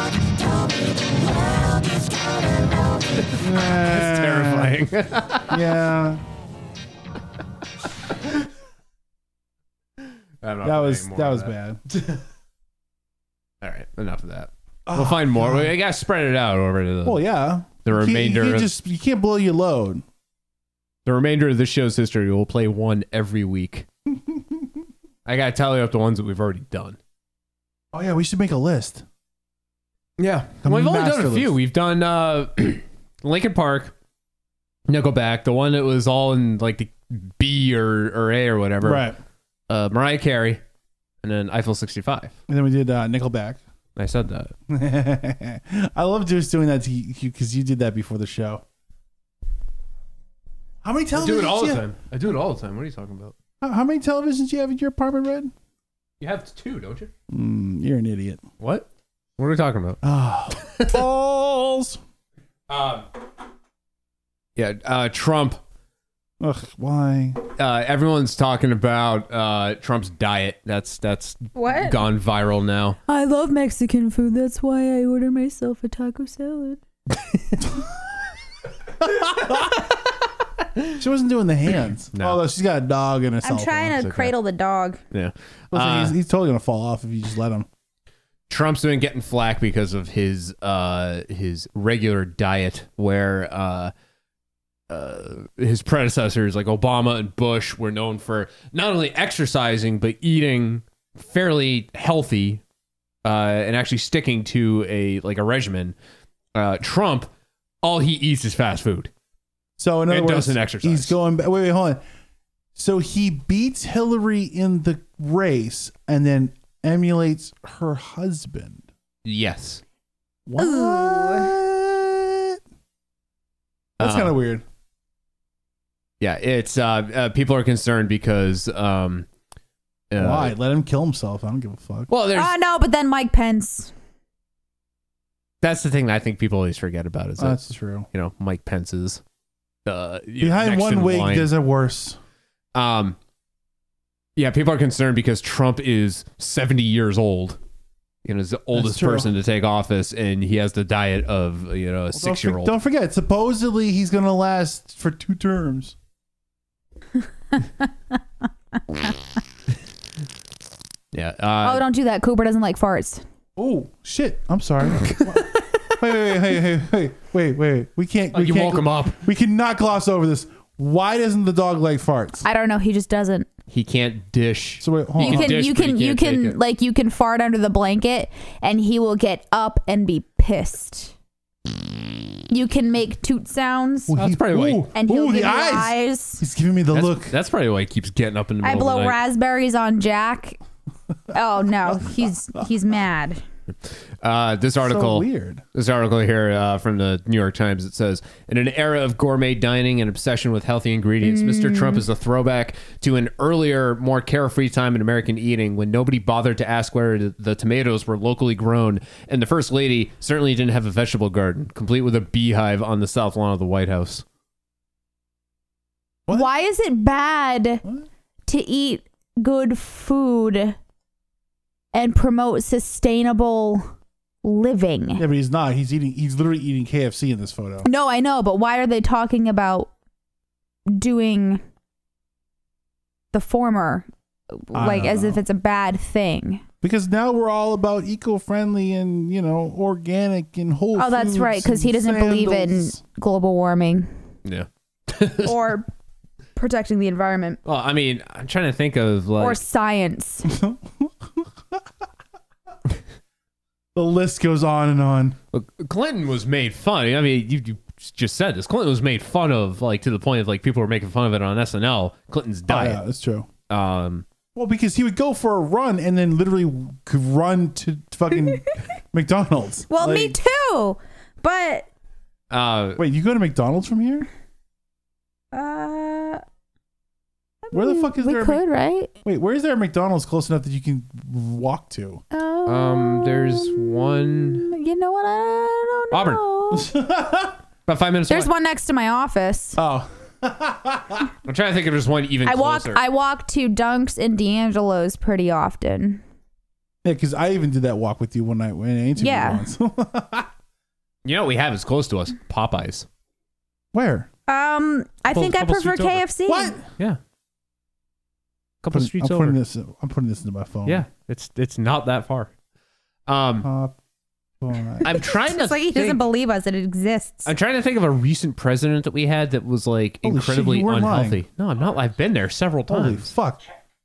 It's terrifying. Yeah. I'm not That playing was more that of was bad. All right, enough of that. Oh, we'll find more. God. We gotta spread it out over to the, Well, yeah. the You can't- remainder. You can't of, just you can't blow your load. the remainder of the show's history. We'll play one every week. I gotta tally up the ones that we've already done. Oh yeah, we should make a list. Yeah, A we've only master done a few. list. We've done uh, Linkin Park, Nickelback, the one that was all in like the B or, or A or whatever. Right. Uh, Mariah Carey, and then Eiffel sixty-five. And then we did uh, Nickelback. I said that. I love just doing that to you because you did that before the show. How many I televisions? do it all do the you time. I do it all the time. What are you talking about? Have? How, how many televisions do you have in your apartment, Red? You have two, don't you? Mm, you're an idiot. What? What are we talking about? Oh, balls. Um, yeah, uh, Trump. Ugh, why? Uh, everyone's talking about uh, Trump's diet. That's that's What? gone viral now. I love Mexican food. That's why I order myself a taco salad. She wasn't doing the hands. No. Although she's got a dog and a cell I'm trying phone. to okay. cradle the dog. Yeah. Listen, Uh, he's, he's totally gonna fall off if you just let him. Trump's been getting flack because of his uh, his regular diet, where uh, uh, his predecessors like Obama and Bush were known for not only exercising but eating fairly healthy uh, and actually sticking to a like a regimen. Uh, Trump, all he eats is fast food. So in other It words, doesn't exercise. he's going back. Wait, wait, hold on. So he beats Hillary in the race and then emulates her husband. Yes. What? That's Uh, kind of weird. Yeah, it's uh, uh, people are concerned because um, uh, Why? Let him kill himself. I don't give a fuck. Well, there's Oh no, but then Mike Pence. That's the thing that I think people always forget about is that, That's true. You know, Mike Pence's uh, you know, Behind next one in wig, line. there's a worse. Um, yeah, people are concerned because Trump is seventy years old. You know, he's the oldest true. person to take office, and he has the diet of you know a Well, don't, for- six-year-old. don't forget, supposedly he's going to last for two terms. Yeah. Uh, oh, don't do that. Cooper doesn't like farts. Oh shit! I'm sorry. wait, wait, wait, hey, hey, hey, wait, wait. We can't. Oh, We you can't, woke him up. We cannot gloss over this. Why doesn't the dog like farts? I don't know. He just doesn't. He can't dish. So wait, hold You on. can, dish, you but he can, you can't take can, it. like, you can fart under the blanket, and he will get up and be pissed. You can make toot sounds, Ooh, That's he- probably why. ooh, and he'll ooh, give the you eyes. eyes. He's giving me the That's, look. that's probably why he keeps getting up in the I middle of blow the night. raspberries on Jack. Oh no, he's he's mad. Uh, this article, weird. This article here uh, from the New York Times. It says, in an era of gourmet dining and obsession with healthy ingredients, Mister Trump is a throwback to an earlier, more carefree time in American eating when nobody bothered to ask where the, the tomatoes were locally grown, and the First Lady certainly didn't have a vegetable garden, complete with a beehive on the south lawn of the White House. Why is it bad to eat good food and promote sustainable living? Yeah, but he's not. He's eating. He's literally eating K F C in this photo. No, I know, but why are they talking about doing the former I like don't as if know. it's a bad thing? Because now we're all about eco-friendly and, you know, organic and whole. Oh, that's foods right, because he and doesn't believe in sandals. global warming Yeah. or protecting the environment Well, I mean, I'm trying to think of like. or science. The list goes on and on. Look, Clinton was made fun. I mean, you, you just said this. Clinton was made fun of, like to the point of like people were making fun of it on S N L. Clinton's Oh, diet. yeah, that's true. Um, Well, because he would go for a run and then literally could run to fucking McDonald's. Well, me Like- too. But uh, Wait, you go to McDonald's from here? uh Where the fuck is we there? a could, Mc- right? Wait, where is there a McDonald's close enough that you can walk to? um, there's one You know what? I don't Auburn. know. about five minutes. There's away. one next to my office. Oh, I'm trying to think if there's one even I walk closer. I walk to Dunks and D'Angelo's pretty often. yeah, because I even did that walk with you one night when I interviewed Yeah. once. You know what we have is close to us. Popeyes. Where? Um, I Couple- think I couple prefer streets over. K F C. What? Yeah. Couple Putting- streets I'm over. putting this. I'm putting this into my phone. Yeah, it's it's not that far. Um, Popeye. I'm trying to It's like he think, doesn't believe us. It exists. I'm trying to think of a recent president that we had that was like Holy shit, incredibly you weren't unhealthy. lying. No, I'm not. I've been there several Holy times. fuck.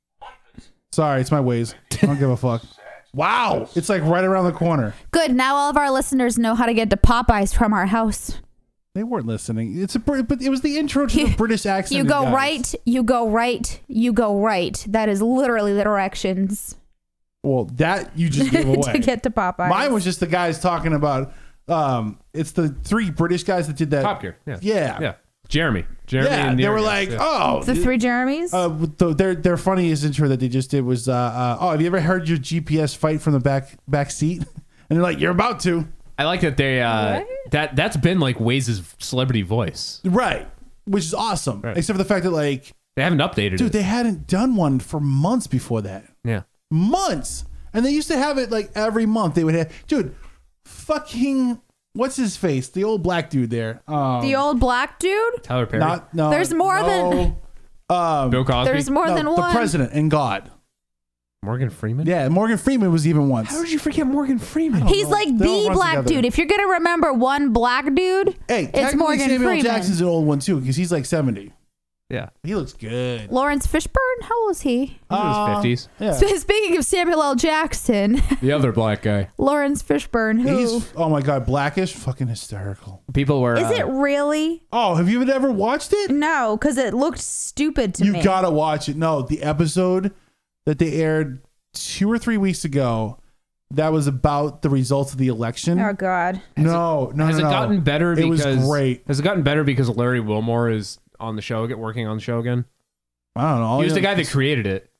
Sorry, it's my ways. I don't give a fuck. Wow, it's like right around the corner. Good. Now all of our listeners know how to get to Popeyes from our house. They weren't listening. It's a Brit- but it was the intro to the British accent. You go guys. right, you go right, you go right. That is literally the directions Well, that you just gave away. to get to Popeyes. Mine was just the guys talking about. Um, it's the three British guys that did that. Top Gear. Yeah. Yeah. Yeah. Jeremy. Jeremy. Yeah, and they were Neargas, like, yeah. oh, the three Jeremys. Uh, the, their their funniest intro that they just did was, uh, uh, oh, have you ever heard your G P S fight from the back back seat? And they're like, you're about to. I like that they uh that that's been like Waze's celebrity voice. Right, which is awesome. Right. Except for the fact that like They haven't updated dude, it. they hadn't done one for months before that. Yeah. Months. And they used to have it like every month. They would have, dude, fucking, what's his face? The old black dude there. Um, the old black dude. Tyler Perry. Not, no. There's more no, than- Um, Bill Cosby. There's more no, than the one. president and God. Morgan Freeman. Yeah, Morgan Freeman was even once. How did you forget Morgan Freeman? He's know. like They all the run black together. dude. If you're gonna remember one black dude, Hey, it's technically Morgan Samuel Freeman. Jackson's an old one too because he's like seventy. Yeah. He looks good. Lawrence Fishburne. How old was he? He was Uh, fifties. Yeah. Sp- Speaking of Samuel L. Jackson, The other black guy. Lawrence Fishburne. Who is He's oh my god, Blackish, fucking hysterical. People were. uh, it really? Oh, have you ever watched it? No, because it looked stupid to You me. gotta watch it. No, the episode that they aired two or three weeks ago that was about the results of the election. Oh God. No, no, Has no, it no. gotten better? It was because great. Has it gotten better because Larry Wilmore is on the show, get working on the show again? I don't know. He was You the know, guy that created it.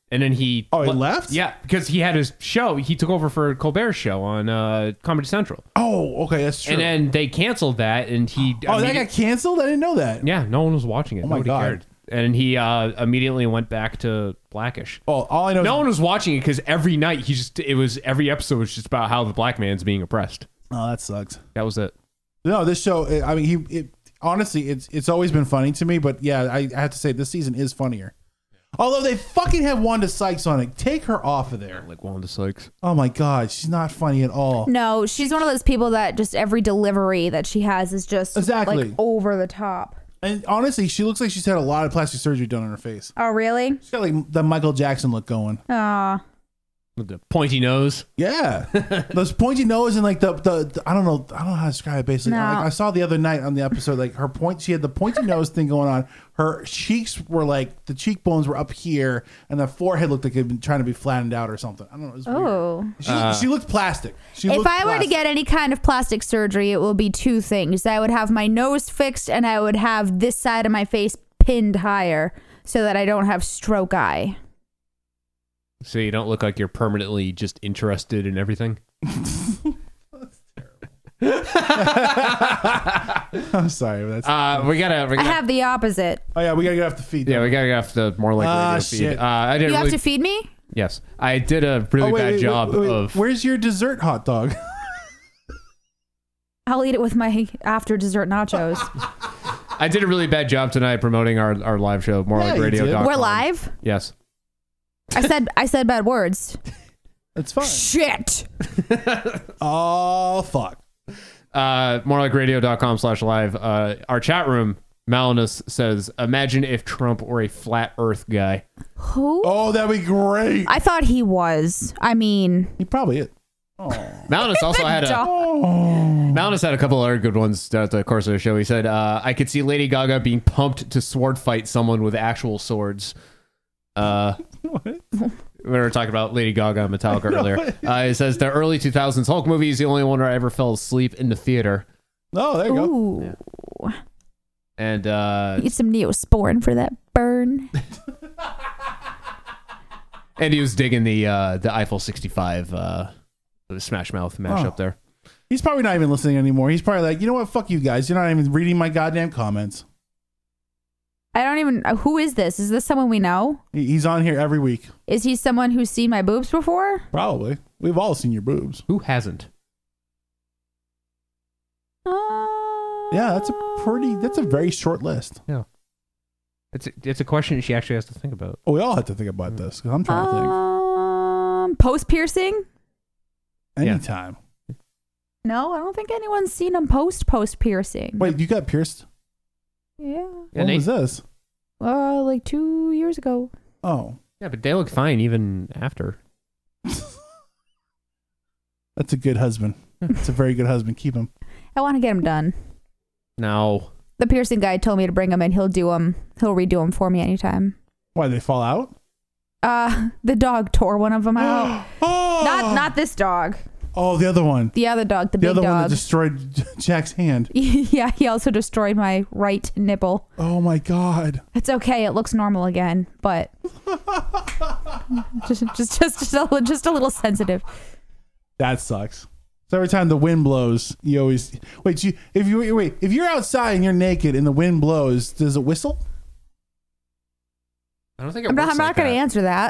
And then he Oh, he left? Yeah, because he had his show. He took over for Colbert's show on uh, Comedy Central. Oh, okay, that's true. And then they canceled that, and he. Oh, that got canceled? I didn't know that. Yeah, no one was watching it. Oh my Nobody God. cared. And he uh, immediately went back to Blackish. Oh, all I know. No is- one was watching it because every night he just. It was every episode was just about how the black man's being oppressed. Oh, that sucks. That was it. No, this show. I mean, he. It, honestly, it's it's always been funny to me, but yeah, I, I have to say this season is funnier. Although they fucking have Wanda Sykes on it, take her off of there. Like Wanda Sykes. Oh my God, she's not funny at all. No, she's one of those people that just every delivery that she has is just Exactly. like over the top. And honestly, she looks like she's had a lot of plastic surgery done on her face. Oh, really? She's got like the Michael Jackson look going. Aw. With the pointy nose. Yeah, those pointy nose and like the, the the I don't know I don't know how to describe it. Basically, No. like I saw the other night on the episode, like her point, she had the pointy nose thing going on. Her cheeks were like the cheekbones were up here, and the forehead looked like it had been trying to be flattened out or something. I don't know. It was weird. Oh. She, Uh, she looked plastic. She If looked I were to plastic. get any kind of plastic surgery, it will be two things. I would have my nose fixed and I would have this side of my face pinned higher so that I don't have stroke eye. So you don't look like you're permanently just interested in everything. I'm sorry, but that's. Uh, we gotta. We I gotta have the opposite. Oh yeah, we gotta get off the feed. yeah, we gotta get off the more like Ah, radio feed. shit. Uh, I did You really, have to feed me? Yes, I did a really Oh, wait, bad wait, job wait, wait. of. Where's your dessert hot dog? I'll eat it with my after dessert nachos. I did a really bad job tonight promoting our, our live show, more Yeah, like you radio. did. We're live? Yes. I said I said bad words. That's fine. Shit. Oh fuck. Uh, more like radio.com slash live. Uh, our chat room, Malinus says, imagine if Trump were a flat earth guy. Who? Oh, that'd be great. I thought he was. I mean, He probably is. Malinus also had a Malinus had a couple other good ones throughout the course of the show. He said, uh, I could see Lady Gaga being pumped to sword fight someone with actual swords. Uh, we were talking about Lady Gaga and Metallica earlier. Uh, it says the early two thousands Hulk movie is the only one where I ever fell asleep in the theater. Oh, there you ooh. go. And uh, Eat some Neosporin for that burn. and he was digging the uh, the Eiffel sixty-five uh, the Smash Mouth mashup Oh. there. He's probably not even listening anymore. He's probably like, you know what? Fuck you guys. You're not even reading my goddamn comments. I don't even. uh, Who is this? Is this someone we know? He- He's on here every week. Is he someone who's seen my boobs before? Probably. We've all seen your boobs. Who hasn't? Yeah, that's a pretty. That's a very short list. Yeah. It's a, it's a question she actually has to think about. Oh, we all have to think about this because I'm trying to think. Um, post piercing? Anytime. No, I don't think anyone's seen him post post piercing. Wait, you got pierced? Yeah. When was this? Uh, like two years ago. Oh, Yeah, but they look fine even after. that's a good husband. That's a very good husband. Keep him. I want to get him done. No. The piercing guy told me to bring him and he'll do them. He'll redo them for me anytime. Why, they fall out? Uh, the dog tore one of them out. Not not this dog. Oh, the other one. The other dog, the, The big other one that dog. destroyed Jack's hand. Yeah, he also destroyed my right nipple. Oh my god. It's okay. It looks normal again, but just just just just a, just a little sensitive. That sucks. So every time the wind blows, you always wait. You if you wait if you're outside and you're naked and the wind blows, does it whistle? I don't think it I'm not, works I'm not like going to that. answer that.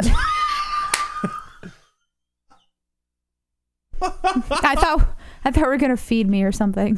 I thought I thought we were gonna feed me or something.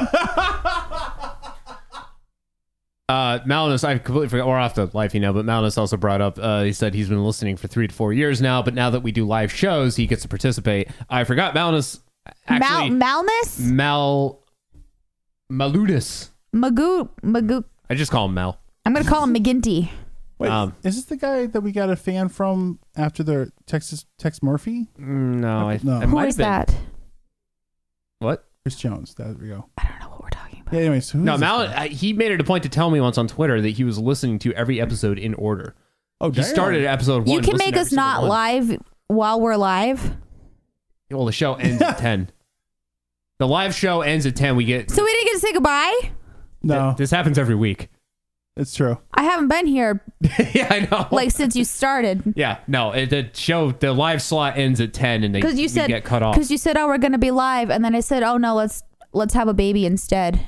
Uh, Malinus, I completely forgot. We're off the live feed now, but Malinus also brought up. Uh, he said he's been listening for three to four years now, but now that we do live shows, he gets to participate. I forgot Malinus. Actually, Mal Malnus? Mal Maludis. Magoo Magoo. I just call him Mel. I'm gonna call him McGinty. Wait, Um, is this the guy that we got a fan from after the Texas Tex Murphy? No, I, No. it Who might is have been. that? What? Chris Jones. There we go. I don't know what we're talking about. Yeah. Anyways, who No, is this Mal. guy? I, he made it a point to tell me once on Twitter that he was listening to every episode in order. Oh, he damn. started at episode one. You can listened make to us every single not one. live while we're live. Well, the show ends at ten. The live show ends at ten. We get So we didn't get to say goodbye. No. This happens every week. It's true. I haven't been here yeah, I know. like since you started. Yeah, no, it, the show, the live slot ends at ten, and they Because you we said get cut off. Because you said, "Oh, we're gonna be live," and then I said, "Oh no, let's let's have a baby instead."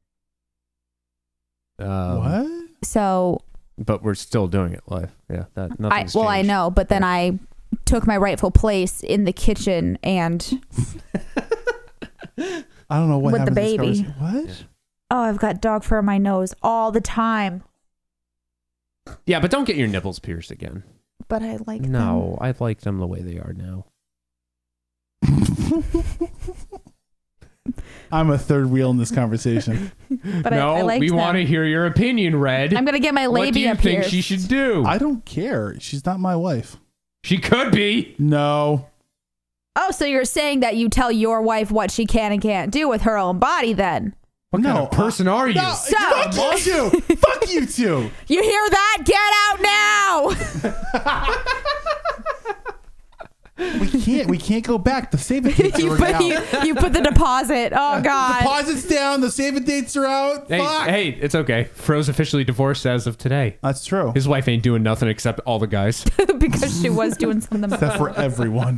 Um, what? So. But we're still doing it live. Yeah, that I nothing's well, I changed. know, but then I took my rightful place in the kitchen and I don't know what with the happened to this baby. conversation. What? Yeah. Oh, I've got dog fur on my nose all the time. Yeah, but don't get your nipples pierced again. But I like No, I like them the way they are now. I'm a third wheel in this conversation. But I- no, I liked we them. want to hear your opinion, Red. I'm gonna get my What do you labia think pierced. she should do? I don't care. She's not my wife. She could be. No. Oh, so you're saying that you tell your wife what she can and can't do with her own body then? What no, kind of person are you? No, So- fuck you two. Fuck you two. You hear that? Get out now! We can't. We can't go back. The save it dates you, are put, out. you, you put the deposit. Oh God! Deposits down. The save it dates are out. Hey, Fuck. hey, it's okay. Fro's officially divorced as of today. That's true. His wife ain't doing nothing except all the guys. Because she was doing something. Except for everyone.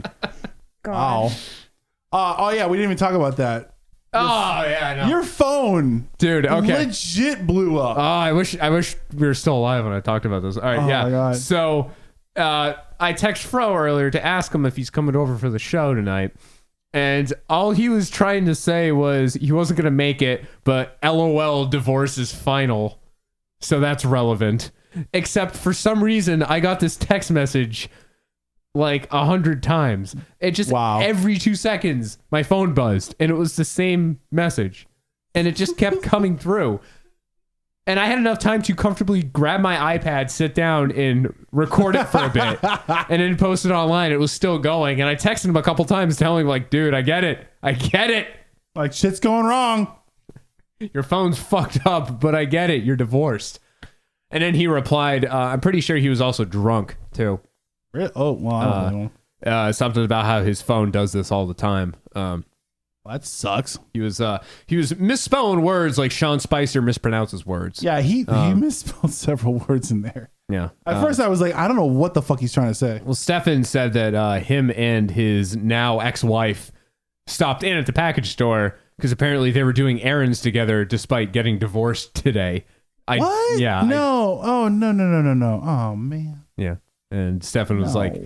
God. Oh. Uh, oh yeah, we didn't even talk about that. Oh yeah, I know. Your phone, Dude, okay. legit blew up. Oh, I wish I wish we were still alive when I talked about this. All right, Oh, yeah. my God. So uh, I text Fro earlier to ask him if he's coming over for the show tonight. And all he was trying to say was he wasn't going to make it, but LOL, divorce is final. So that's relevant. Except for some reason, I got this text message like a hundred times. It just Wow. every two seconds, my phone buzzed, and it was the same message, and it just kept coming through. And I had enough time to comfortably grab my iPad, sit down, and record it for a bit, and then post it online. It was still going, and I texted him a couple times, telling him like, "Dude, I get it, I get it. Like shit's going wrong. Your phone's fucked up, but I get it. You're divorced." And then he replied, uh, "I'm pretty sure he was also drunk too." Really? Oh well, I don't Uh, know. Uh, something about how his phone does this all the time. Um, Well, that sucks. he was uh, he was misspelling words like Sean Spicer mispronounces words. Yeah, he he Um, misspelled several words in there. Yeah. At Uh, first, I was like, I don't know what the fuck he's trying to say. well, Stefan said that uh, him and his now ex-wife stopped in at the package store because apparently they were doing errands together despite getting divorced today. I, What? Yeah. I- No. oh no no no no no. Oh man. yeah. And Stefan was No. like,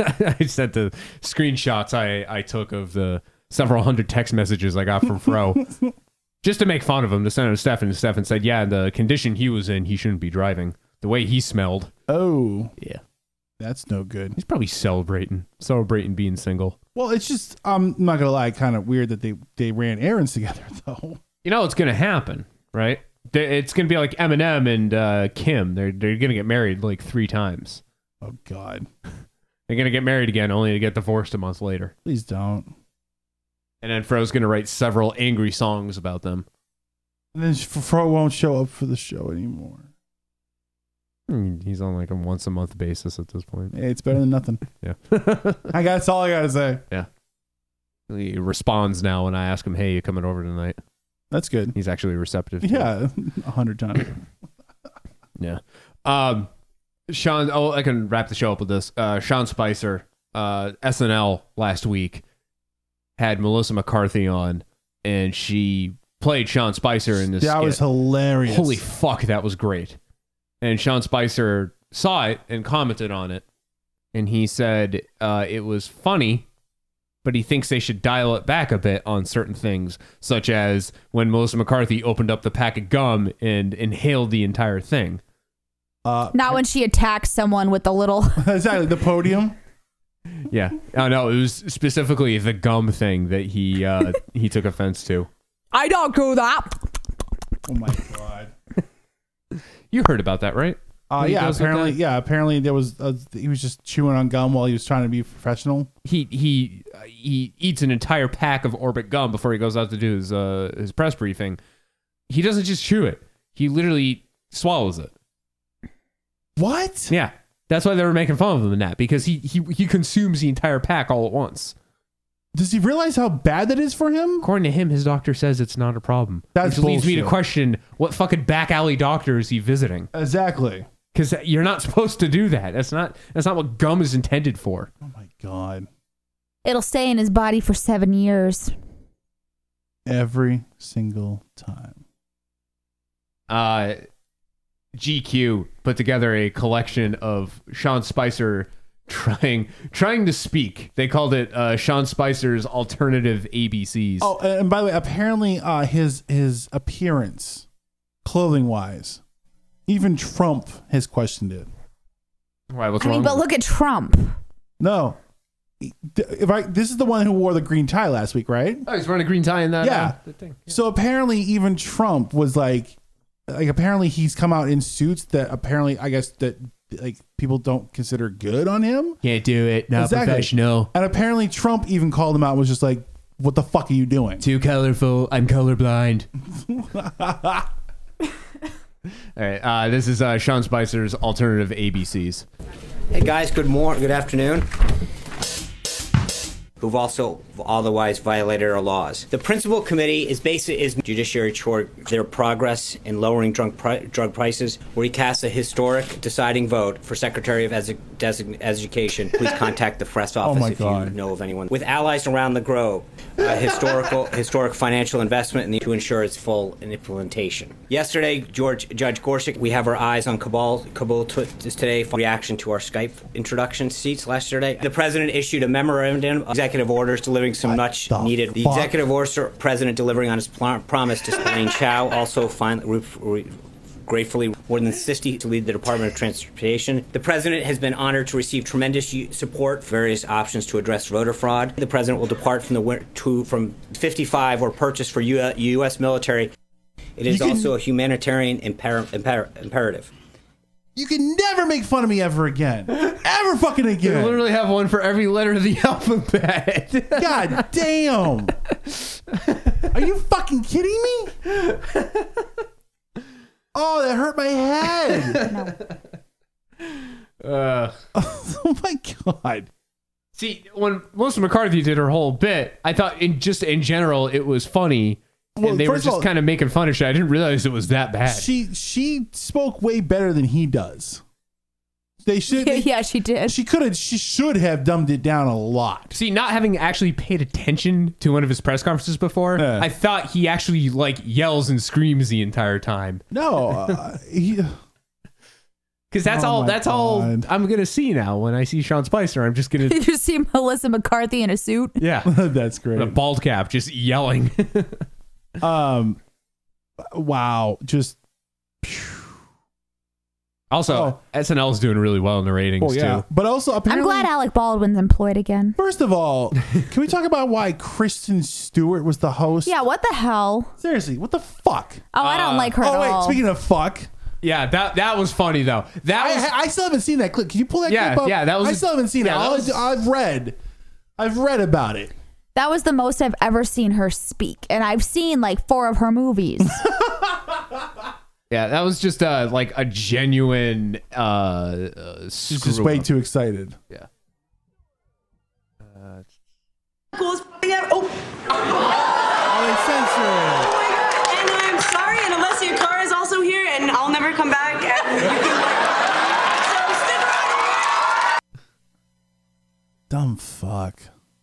I sent the screenshots I, I took of the several hundred text messages I got from Fro just to make fun of him to send it to Stefan. And Stefan said, yeah, the condition he was in, he shouldn't be driving. The way he smelled. Oh, Yeah. that's no good. He's probably celebrating, celebrating being single. Well, it's just I'm not gonna lie, kind of weird that they they ran errands together though. You know what's going to happen, right? They- It's going to be like Eminem and uh, Kim. They're, they're going to get married like three times. Oh God, They're going to get married again only to get divorced a month later. please don't. And then Fro's going to write several angry songs about them. And then Fro won't show up for the show anymore. Hmm, He's on like a once a month basis at this point. Hey, it's better than nothing. Yeah. I got that's all I gotta say. Yeah. He responds now when I ask him, hey, you coming over tonight? That's good. He's actually receptive. to it. Yeah, a hundred times. Yeah. Um, Sean, oh, I can wrap the show up with this. Uh, Sean Spicer, uh, S N L last week had Melissa McCarthy on, and she played Sean Spicer in this. That skit. was hilarious. Holy fuck, that was great. And Sean Spicer saw it and commented on it, and he said uh, it was funny, but he thinks they should dial it back a bit on certain things, such as when Melissa McCarthy opened up the pack of gum and inhaled the entire thing. Uh, Not when she attacks someone with the little. exactly the podium. Yeah. Oh, no, it was specifically the gum thing that he uh, he took offense to. I don't do that. Oh my God. You heard about that, right? Uh, When he yeah, goes with apparently, that? yeah, apparently there was uh he was just chewing on gum while he was trying to be professional. He he uh, he eats an entire pack of Orbit gum before he goes out to do his uh, his press briefing. He doesn't just chew it; he literally swallows it. What? Yeah, that's why they were making fun of him in that, because he he he consumes the entire pack all at once. Does he realize how bad that is for him? According to him, his doctor says it's not a problem. That's Which leads me to bullshit. question, what fucking back alley doctor is he visiting? Exactly. Because you're not supposed to do that. That's not that's not what gum is intended for. Oh my God. It'll stay in his body for seven years. Every single time. Uh, G Q put together a collection of Sean Spicer trying trying to speak. They called it uh, Sean Spicer's alternative A B Cs. Oh, and by the way, apparently uh, his his appearance, clothing wise, even Trump has questioned it. Why? What's I mean, wrong? but look at Trump. No. If I, this is the one who wore the green tie last week, right? Oh, he's wearing a green tie in that. Yeah. Uh, that thing. Yeah. So apparently, even Trump was like, like apparently he's come out in suits that apparently I guess that like people don't consider good on him. Can't do it. Not Exactly. professional. And apparently Trump even called him out and was just like, "What the fuck are you doing? Too colorful. I'm colorblind." All right. Uh, this is uh, Sean Spicer's alternative A B Cs. Hey guys, good morning, good afternoon. Who've also otherwise violated our laws. The principal committee is basically is judiciary toward their progress in lowering drug pri- drug prices. Where he casts a historic deciding vote for Secretary of Edu- Design- Education. Please contact the press office my if God. you know of anyone with allies around the globe. Uh, historical historic financial investment in the, to ensure its full implementation. Yesterday, George Judge Gorsuch, we have our eyes on Kabul. Kabul t- today for reaction to our Skype introduction seats last yesterday. The president issued a memorandum of executive orders delivering some much needed. The fuck? executive order president delivering on his pl- promise to Elaine Chao also finally. Re- re- Gratefully, more than sixty to lead the Department of Transportation. The president has been honored to receive tremendous u- support for various options to address voter fraud. The president will depart from the win- to, from fifty-five or purchase for U- U S military. It is You can- also a humanitarian imper- imper- imperative. You can never make fun of me ever again, ever fucking You again. literally have one for every letter of the alphabet. God damn! Are you fucking kidding me? Oh, that hurt my head. Uh, Oh my God. see, when Melissa McCarthy did her whole bit, I thought in just in general it was funny, Well, and they were first of just all- kind of making fun of shit. I didn't realize it was that bad. She she spoke way better than he does. They should. Yeah, yeah, she did. She could have. She should have dumbed it down a lot. See, not having actually paid attention to one of his press conferences before, Yeah. I thought he actually like yells and screams the entire time. No, uh, he, Because that's Oh all. my That's all God. I'm gonna see now when I see Sean Spicer. I'm just gonna, Did you see Melissa McCarthy in a suit? yeah, that's with a great. bald cap, just yelling. Um, wow, just Also, Oh. S N L's doing really well in the ratings oh yeah. too. But also, I'm apparently, glad Alec Baldwin's employed again. first of all, can we talk about why Kristen Stewart was the host? Yeah, what the hell? Seriously, what the fuck? Oh, I don't Uh, like her Oh at wait, all. speaking of fuck, Yeah, that that was funny though. That was I, I still haven't seen that clip. Can you pull that Yeah, clip up? yeah, that was- I still haven't seen yeah, it. that All was- I, I've read, I've read about it. That was the most I've ever seen her speak, and I've seen like four of her movies. yeah, that was just uh like a genuine uh, uh She's just way too excited. Yeah. Uh, Cool's popping out. Oh. Oh, they censor it. Oh my god! And I'm sorry, and Alessia Cara is also here, and I'll never come back. And you can like, so stick around. Dumb fuck.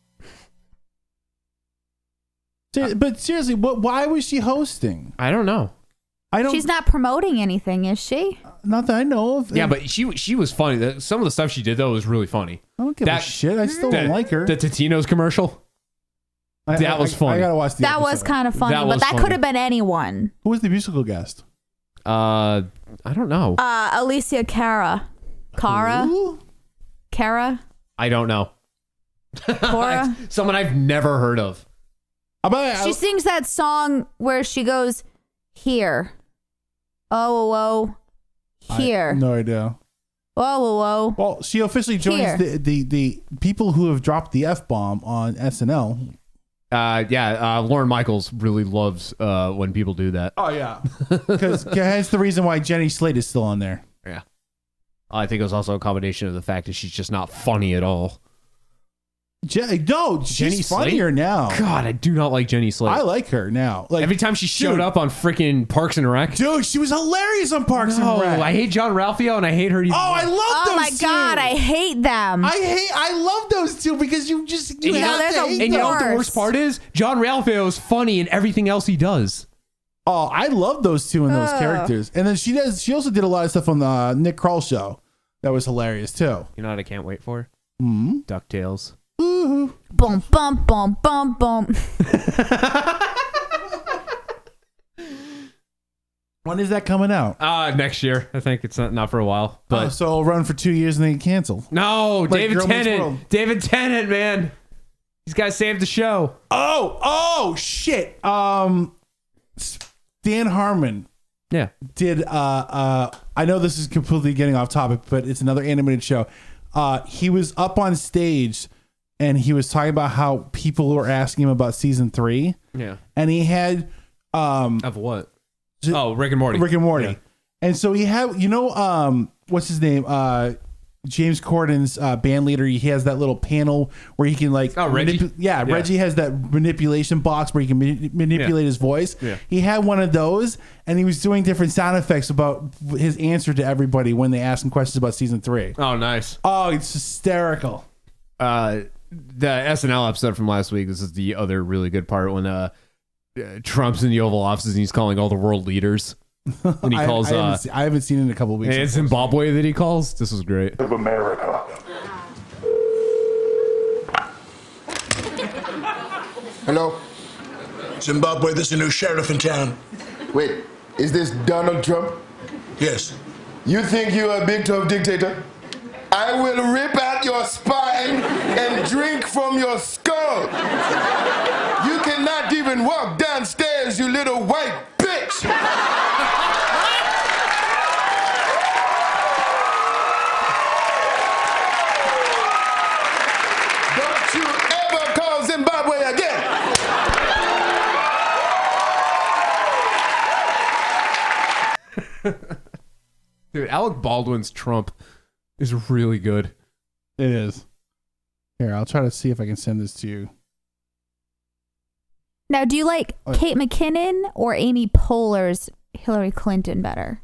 Ser- But seriously, what? Why was she hosting? I don't know. I don't. She's not promoting anything, is she? Not that I know of. Yeah, but she she was funny. The- Some of the stuff she did though was really funny. I don't give a shit. I still the, don't like her. The Totino's commercial. I- that I- was I- funny. I gotta watch the That was episode. kind of funny, That but was that funny. could have been anyone. Who was the musical guest? Uh, I don't know. Uh, Alicia Cara. Cara? Who? Cara? I don't know. Cora? Someone I've never heard of. She sings that song where she goes, here. Oh, oh, oh. Here. No idea. Whoa, whoa, whoa. Well, she officially joins Here. the, the the people who have dropped the F bomb on S N L. Uh, yeah, uh, Lauren Michaels really loves uh when people do that. Oh yeah, because that's the reason why Jenny Slate is still on there. Yeah. I think it was also a combination of the fact that she's just not funny at all. Je- no, she's Jenny funnier Slate? now. God, I do not like Jenny Slate. I like her now. Like every time she showed dude, up on freaking Parks and Rec. Dude, she was hilarious on Parks no, and Rec. I hate John Ralphio and I hate her. Even Oh, I love Oh those my two. god, I hate them. I hate. I love those two because you just you and have they're to the hate And you know what the worst. worst part is? John Ralphio is funny in everything else he does. Oh, I love those two and those Ugh. characters. And then she does. She also did a lot of stuff on the uh, Nick Kroll show. That was hilarious too. You know what I can't wait for? Mm-hmm. DuckTales. Ooh. Boom, bum, bum, bum, bum. When is that coming out? Uh, next year. I think it's not, not for a while. But Oh, so it'll run for two years and then get canceled. no, Like David Girl Meets World. Tennant. David Tennant, man. He's got to save the show. Oh, oh shit. Um, Dan Harmon Yeah. did. Uh, uh, I know this is completely getting off topic, but it's another animated show. Uh, he was up on stage and he was talking about how people were asking him about season three. Yeah. And he had um Of what? Oh, Rick and Morty. Rick and Morty. Yeah. And so he had, you know, um, what's his name? Uh, James Corden's uh, band leader. He has that little panel where he can like, Oh, Reggie? manipu- yeah, Yeah. Reggie has that manipulation box where he can mani- manipulate Yeah. his voice. Yeah. He had one of those, and he was doing different sound effects about his answer to everybody when they asked him questions about season three. Oh, nice. Oh, it's hysterical. Uh, the S N L episode from last week. This is the other really good part when uh, uh Trump's in the Oval Office and he's calling all the world leaders. And he I- calls. I, haven't uh, se- I haven't seen it in a couple of weeks. and it's Zimbabwe that he calls. This was great. Of America. Hello? Zimbabwe, there's a new sheriff in town. Wait, is this Donald Trump? Yes. You think you're a big tough dictator? I will rip out your spine and drink from your skull. You cannot even walk downstairs, you little white bitch. Don't you ever call Zimbabwe again. Dude, Alec Baldwin's Trump is really good. It is. Here, I'll try to see if I can send this to you. Now, do you like Oh. Kate McKinnon or Amy Poehler's Hillary Clinton better?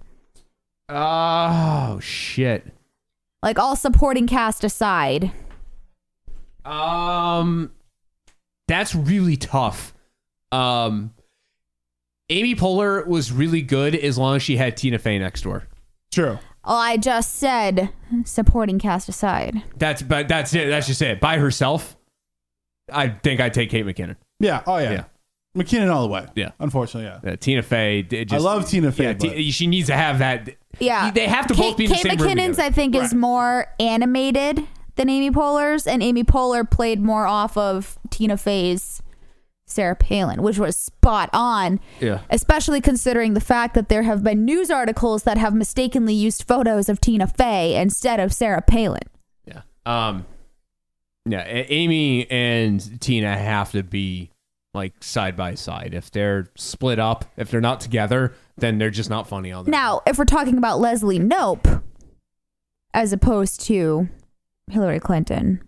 Oh shit. Like all supporting cast aside. Um, that's really tough. Um, Amy Poehler was really good as long as she had Tina Fey next door. True. Oh, I just said supporting cast aside. That's but that's it. That's just it. By herself, I think I'd take Kate McKinnon. Yeah. Oh, yeah. Yeah. McKinnon all the way. Yeah. Unfortunately, yeah. Uh, Tina Fey. it Just, I love Tina Fey, Yeah, T- she needs to have that. Yeah. They have to Kate, both be in the Kate same room McKinnon's, together. I think, is more animated than Amy Poehler's, and Amy Poehler played more off of Tina Fey's Sarah Palin, which was spot on. Yeah. Especially considering the fact that there have been news articles that have mistakenly used photos of Tina Fey instead of Sarah Palin. Yeah. Um. Yeah. A- Amy and Tina have to be like side by side. If they're split up, if they're not together, then they're just not funny on their Now, if we're talking about Leslie Knope as opposed to Hillary Clinton,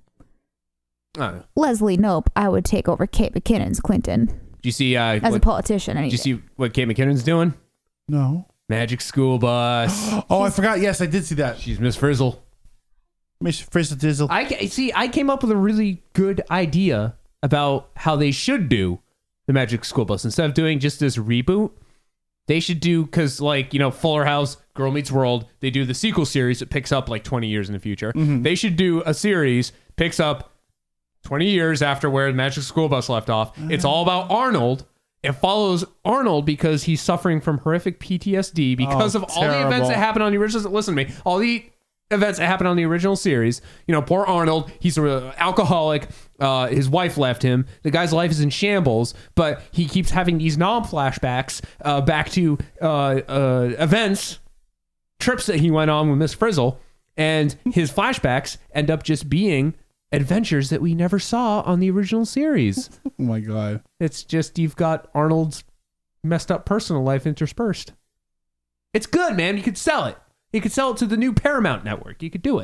I don't know. Leslie Knope, I would take over Kate McKinnon's Clinton Do you see? Uh, as a what, politician. do you Anyway. see what Kate McKinnon's doing? No. Magic School Bus. Oh, I forgot. Yes, I did see that. She's Miss Frizzle. Miss Frizzle Dizzle. I ca- see. I came up with a really good idea about how they should do the Magic School Bus instead of doing just this reboot. They should do because, like you know, Fuller House, Girl Meets World. They do the sequel series that picks up like twenty years in the future. Mm-hmm. They should do a series picks up twenty years after where the Magic School Bus left off. Uh-huh. It's all about Arnold. It follows Arnold because he's suffering from horrific P T S D because Oh, of all the events terrible. that happened on the original. Listen to me. All the events that happened on the original series. You know, poor Arnold. He's an alcoholic. Uh, his wife left him. The guy's life is in shambles, but he keeps having these non-flashbacks uh, back to uh, uh, events, trips that he went on with Miss Frizzle, and his flashbacks end up just being adventures that we never saw on the original series. Oh my god. It's just you've got Arnold's messed up personal life interspersed. It's good, man. You could sell it. You could sell it to the new Paramount network. You could do it.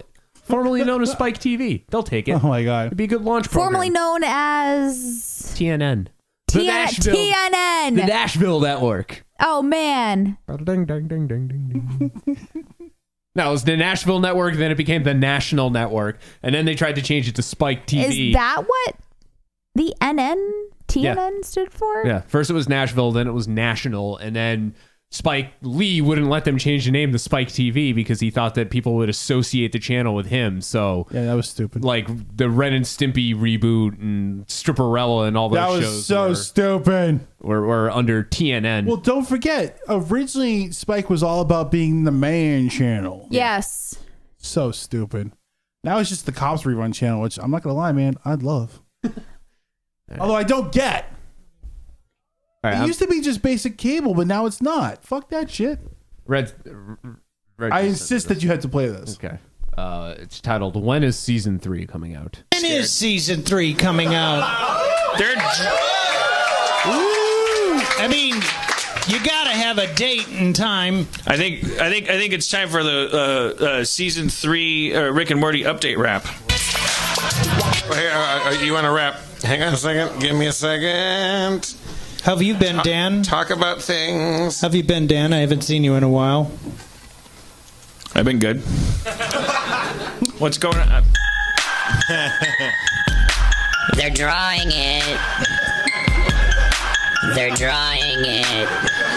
Formerly known as Spike T V. They'll take it. Oh my god. It'd be a good launch program. Formerly known as T N N. The T- Nashville, T N N. The Nashville Network. Oh man. Ding, ding, ding, ding, ding, ding. No, it was the Nashville Network, then it became the National Network, and then they tried to change it to Spike T V. Is that what the N N T N N Yeah. stood for? Yeah, first it was Nashville, then it was National, and then Spike Lee wouldn't let them change the name to Spike T V because he thought that people would associate the channel with him. So yeah, that was stupid. Like the Ren and Stimpy reboot and Stripperella and all those That was shows so were, stupid. were, were under T N N. Well, don't forget, originally Spike was all about being the man channel. Yes. So stupid. Now it's just the cops rerun channel, which I'm not gonna lie, man, I'd love. Although I don't get. All right, it I'm- used to be just basic cable, but now it's not. Fuck that shit. Red, Red I insist that you had to play this. Okay. Uh, it's titled "When is Season Three Coming Out?" When is season three coming out? They're. Ooh, I mean, you gotta have a date and time. I think I think I think it's time for the uh, uh, season three uh, Rick and Morty update wrap. Hey, uh, uh, you want to wrap? Hang on a second. Give me a second. How have you been, Dan? Talk about things. How have you been, Dan? I haven't seen you in a while. I've been good. What's going on? They're drawing it. They're drawing it.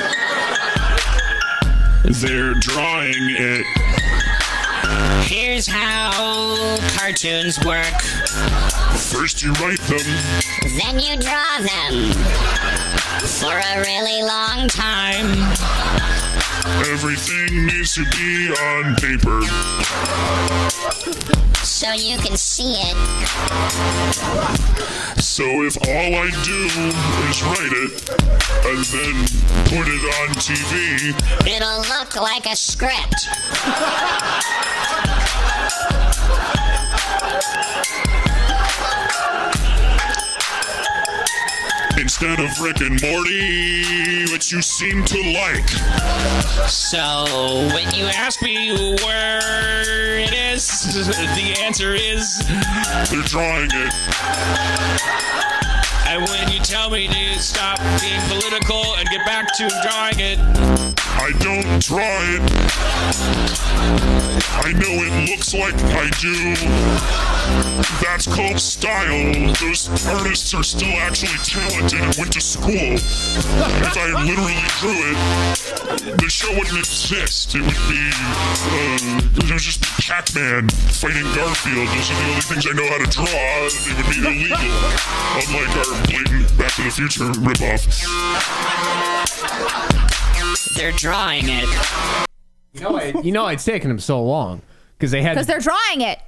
They're drawing it. Here's how cartoons work. First you write them. Then you draw them. For a really long time. Everything needs to be on paper. So you can see it. So if all I do is write it and then put it on T V, It'll look like a script. instead of Rick and Morty, which you seem to like. So, when you ask me where it is, the answer is... They're drawing it. And when you tell me to stop being political and get back to drawing it... I don't draw it. I know it looks like I do. That's called style. Those artists are still actually talented and went to school. If I literally drew it, the show wouldn't exist. It would be, uh, it would just be Pac-Man fighting Garfield. Those are the only things I know how to draw. It would be illegal. Unlike our blatant Back to the Future ripoff. They're drawing it. You know, I, you know, it's taken them so long because they had Because they're drawing it.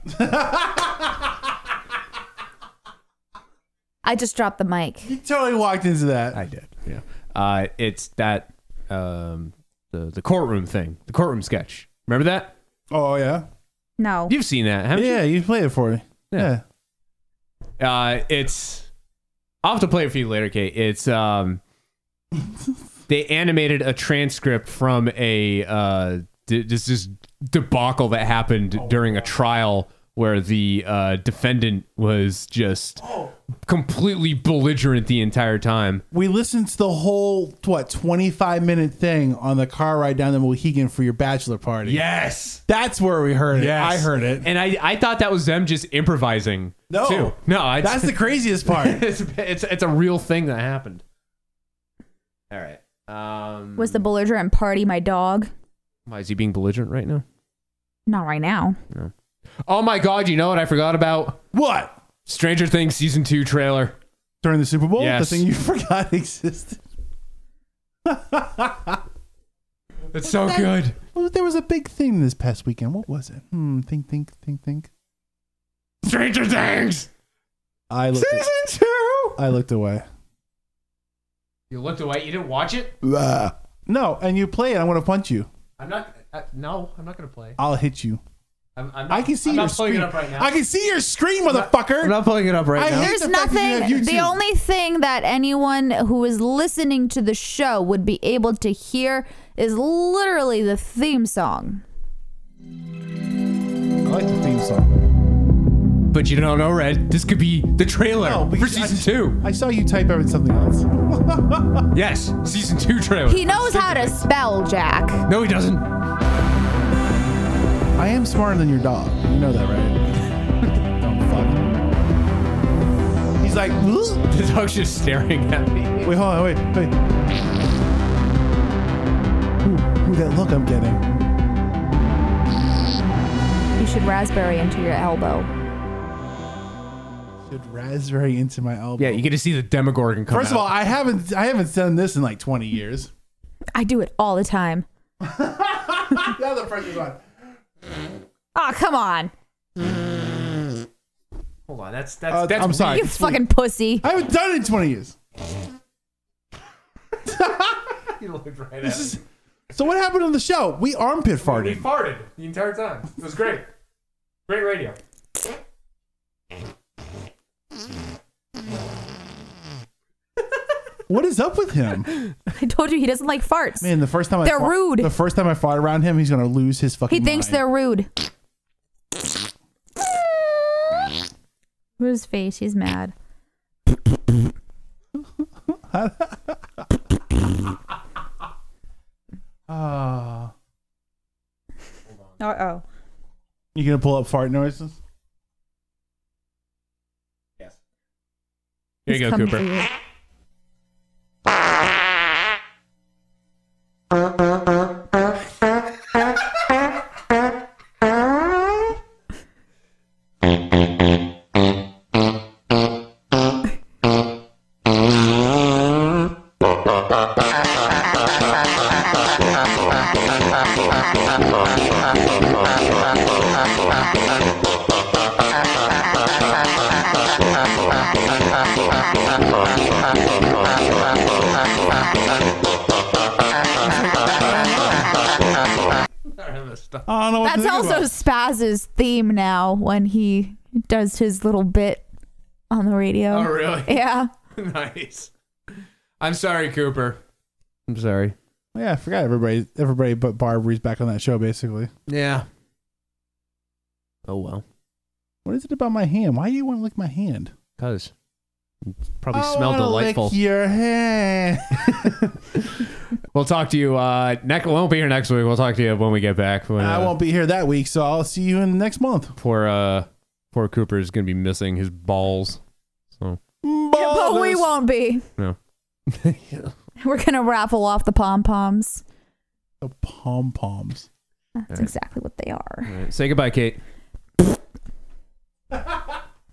I just dropped the mic. You totally walked into that. I did. Yeah. Uh, it's that um, the the courtroom thing, the courtroom sketch. Remember that? Oh yeah. No. You've seen that, haven't yeah, you? you played it for me. Yeah. yeah. Uh, it's. I'll have to play it for you later, Kate. It's um. They animated a transcript from a uh, d- this this debacle that happened during a trial where the uh, defendant was just completely belligerent the entire time. We listened to the whole what twenty-five minute thing on the car ride down the Mohegan for your bachelor party. Yes, that's where we heard it. Yes. I heard it, and I, I thought that was them just improvising. No, too. no, I, that's the craziest part. it's, it's it's a real thing that happened. All right. Um, Was the belligerent party my dog? Why is he being belligerent right now? Not right now. No. Oh my God! You know what I forgot about? What? Stranger Things season two trailer during the Super Bowl. Yes. The thing you forgot existed. It's so good. Well, there was a big thing this past weekend. What was it? Hmm. Think. Think. Think. Think. Stranger Things. I looked. Season two. I looked away. You looked away. You didn't watch it. No, and you play it. I'm gonna punch you. I'm not. Uh, no, I'm not gonna play. I'll hit you. I'm, I'm not, I can see I'm your not pulling screen. it up right now. I can see your screen, motherfucker. I'm not pulling it up right I now. hate There's the fact that you nothing. have The YouTube. only thing that anyone who is listening to the show would be able to hear is literally the theme song. like the theme song. But you don't know, Red. This could be the trailer No, for because season I, two. I saw you type out something else. Yes, season two trailer. He knows how to spell, Jack. No, he doesn't. I am smarter than your dog. You know that, right? Don't fuck. He's like, "Ugh." The dog's just staring at me. Wait, hold on, wait, wait. Ooh, ooh, that look I'm getting. You should raspberry into your elbow. Should raspberry into my elbow. Yeah, you get to see the Demogorgon come First of out. all, I haven't I haven't done this in like twenty years. I do it all the time. Now the pressure's on. Oh, come on. Hold on, that's that's Uh, that's I'm sorry. You fucking pussy. I haven't done it in twenty years. You looked right This at is, me. so what happened on the show? We armpit We farted. farted the entire time. It was great. Great radio. What is up with him? I told you he doesn't like farts. Man, the first time I They're fart- rude. The first time I fart around him, he's gonna lose his fucking He thinks mind. they're rude. Look at his face. He's mad. Ah. Uh oh. You gonna pull up fart noises? Yes. Here you go, Cooper. I don't know what to That's think also about. Spaz's theme now when he does his little bit on the radio. Oh, really? Yeah. Nice. I'm sorry, Cooper. I'm sorry. Yeah, I forgot everybody. Everybody but Barbara's back on that show, basically. Yeah. Oh well. What is it about my hand? Why do you want to lick my hand? Cause it probably I smell wanna delightful. Lick your hand. We'll talk to you. Uh, next, we won't be here next week. We'll talk to you when we get back. When, I uh, won't be here that week, so I'll see you in next month. Poor, uh, poor Cooper is gonna be missing his balls. So But we won't be. no. We're going to raffle off the pom poms. The pom poms. That's All right. exactly what they are. All right. Say goodbye, Kate.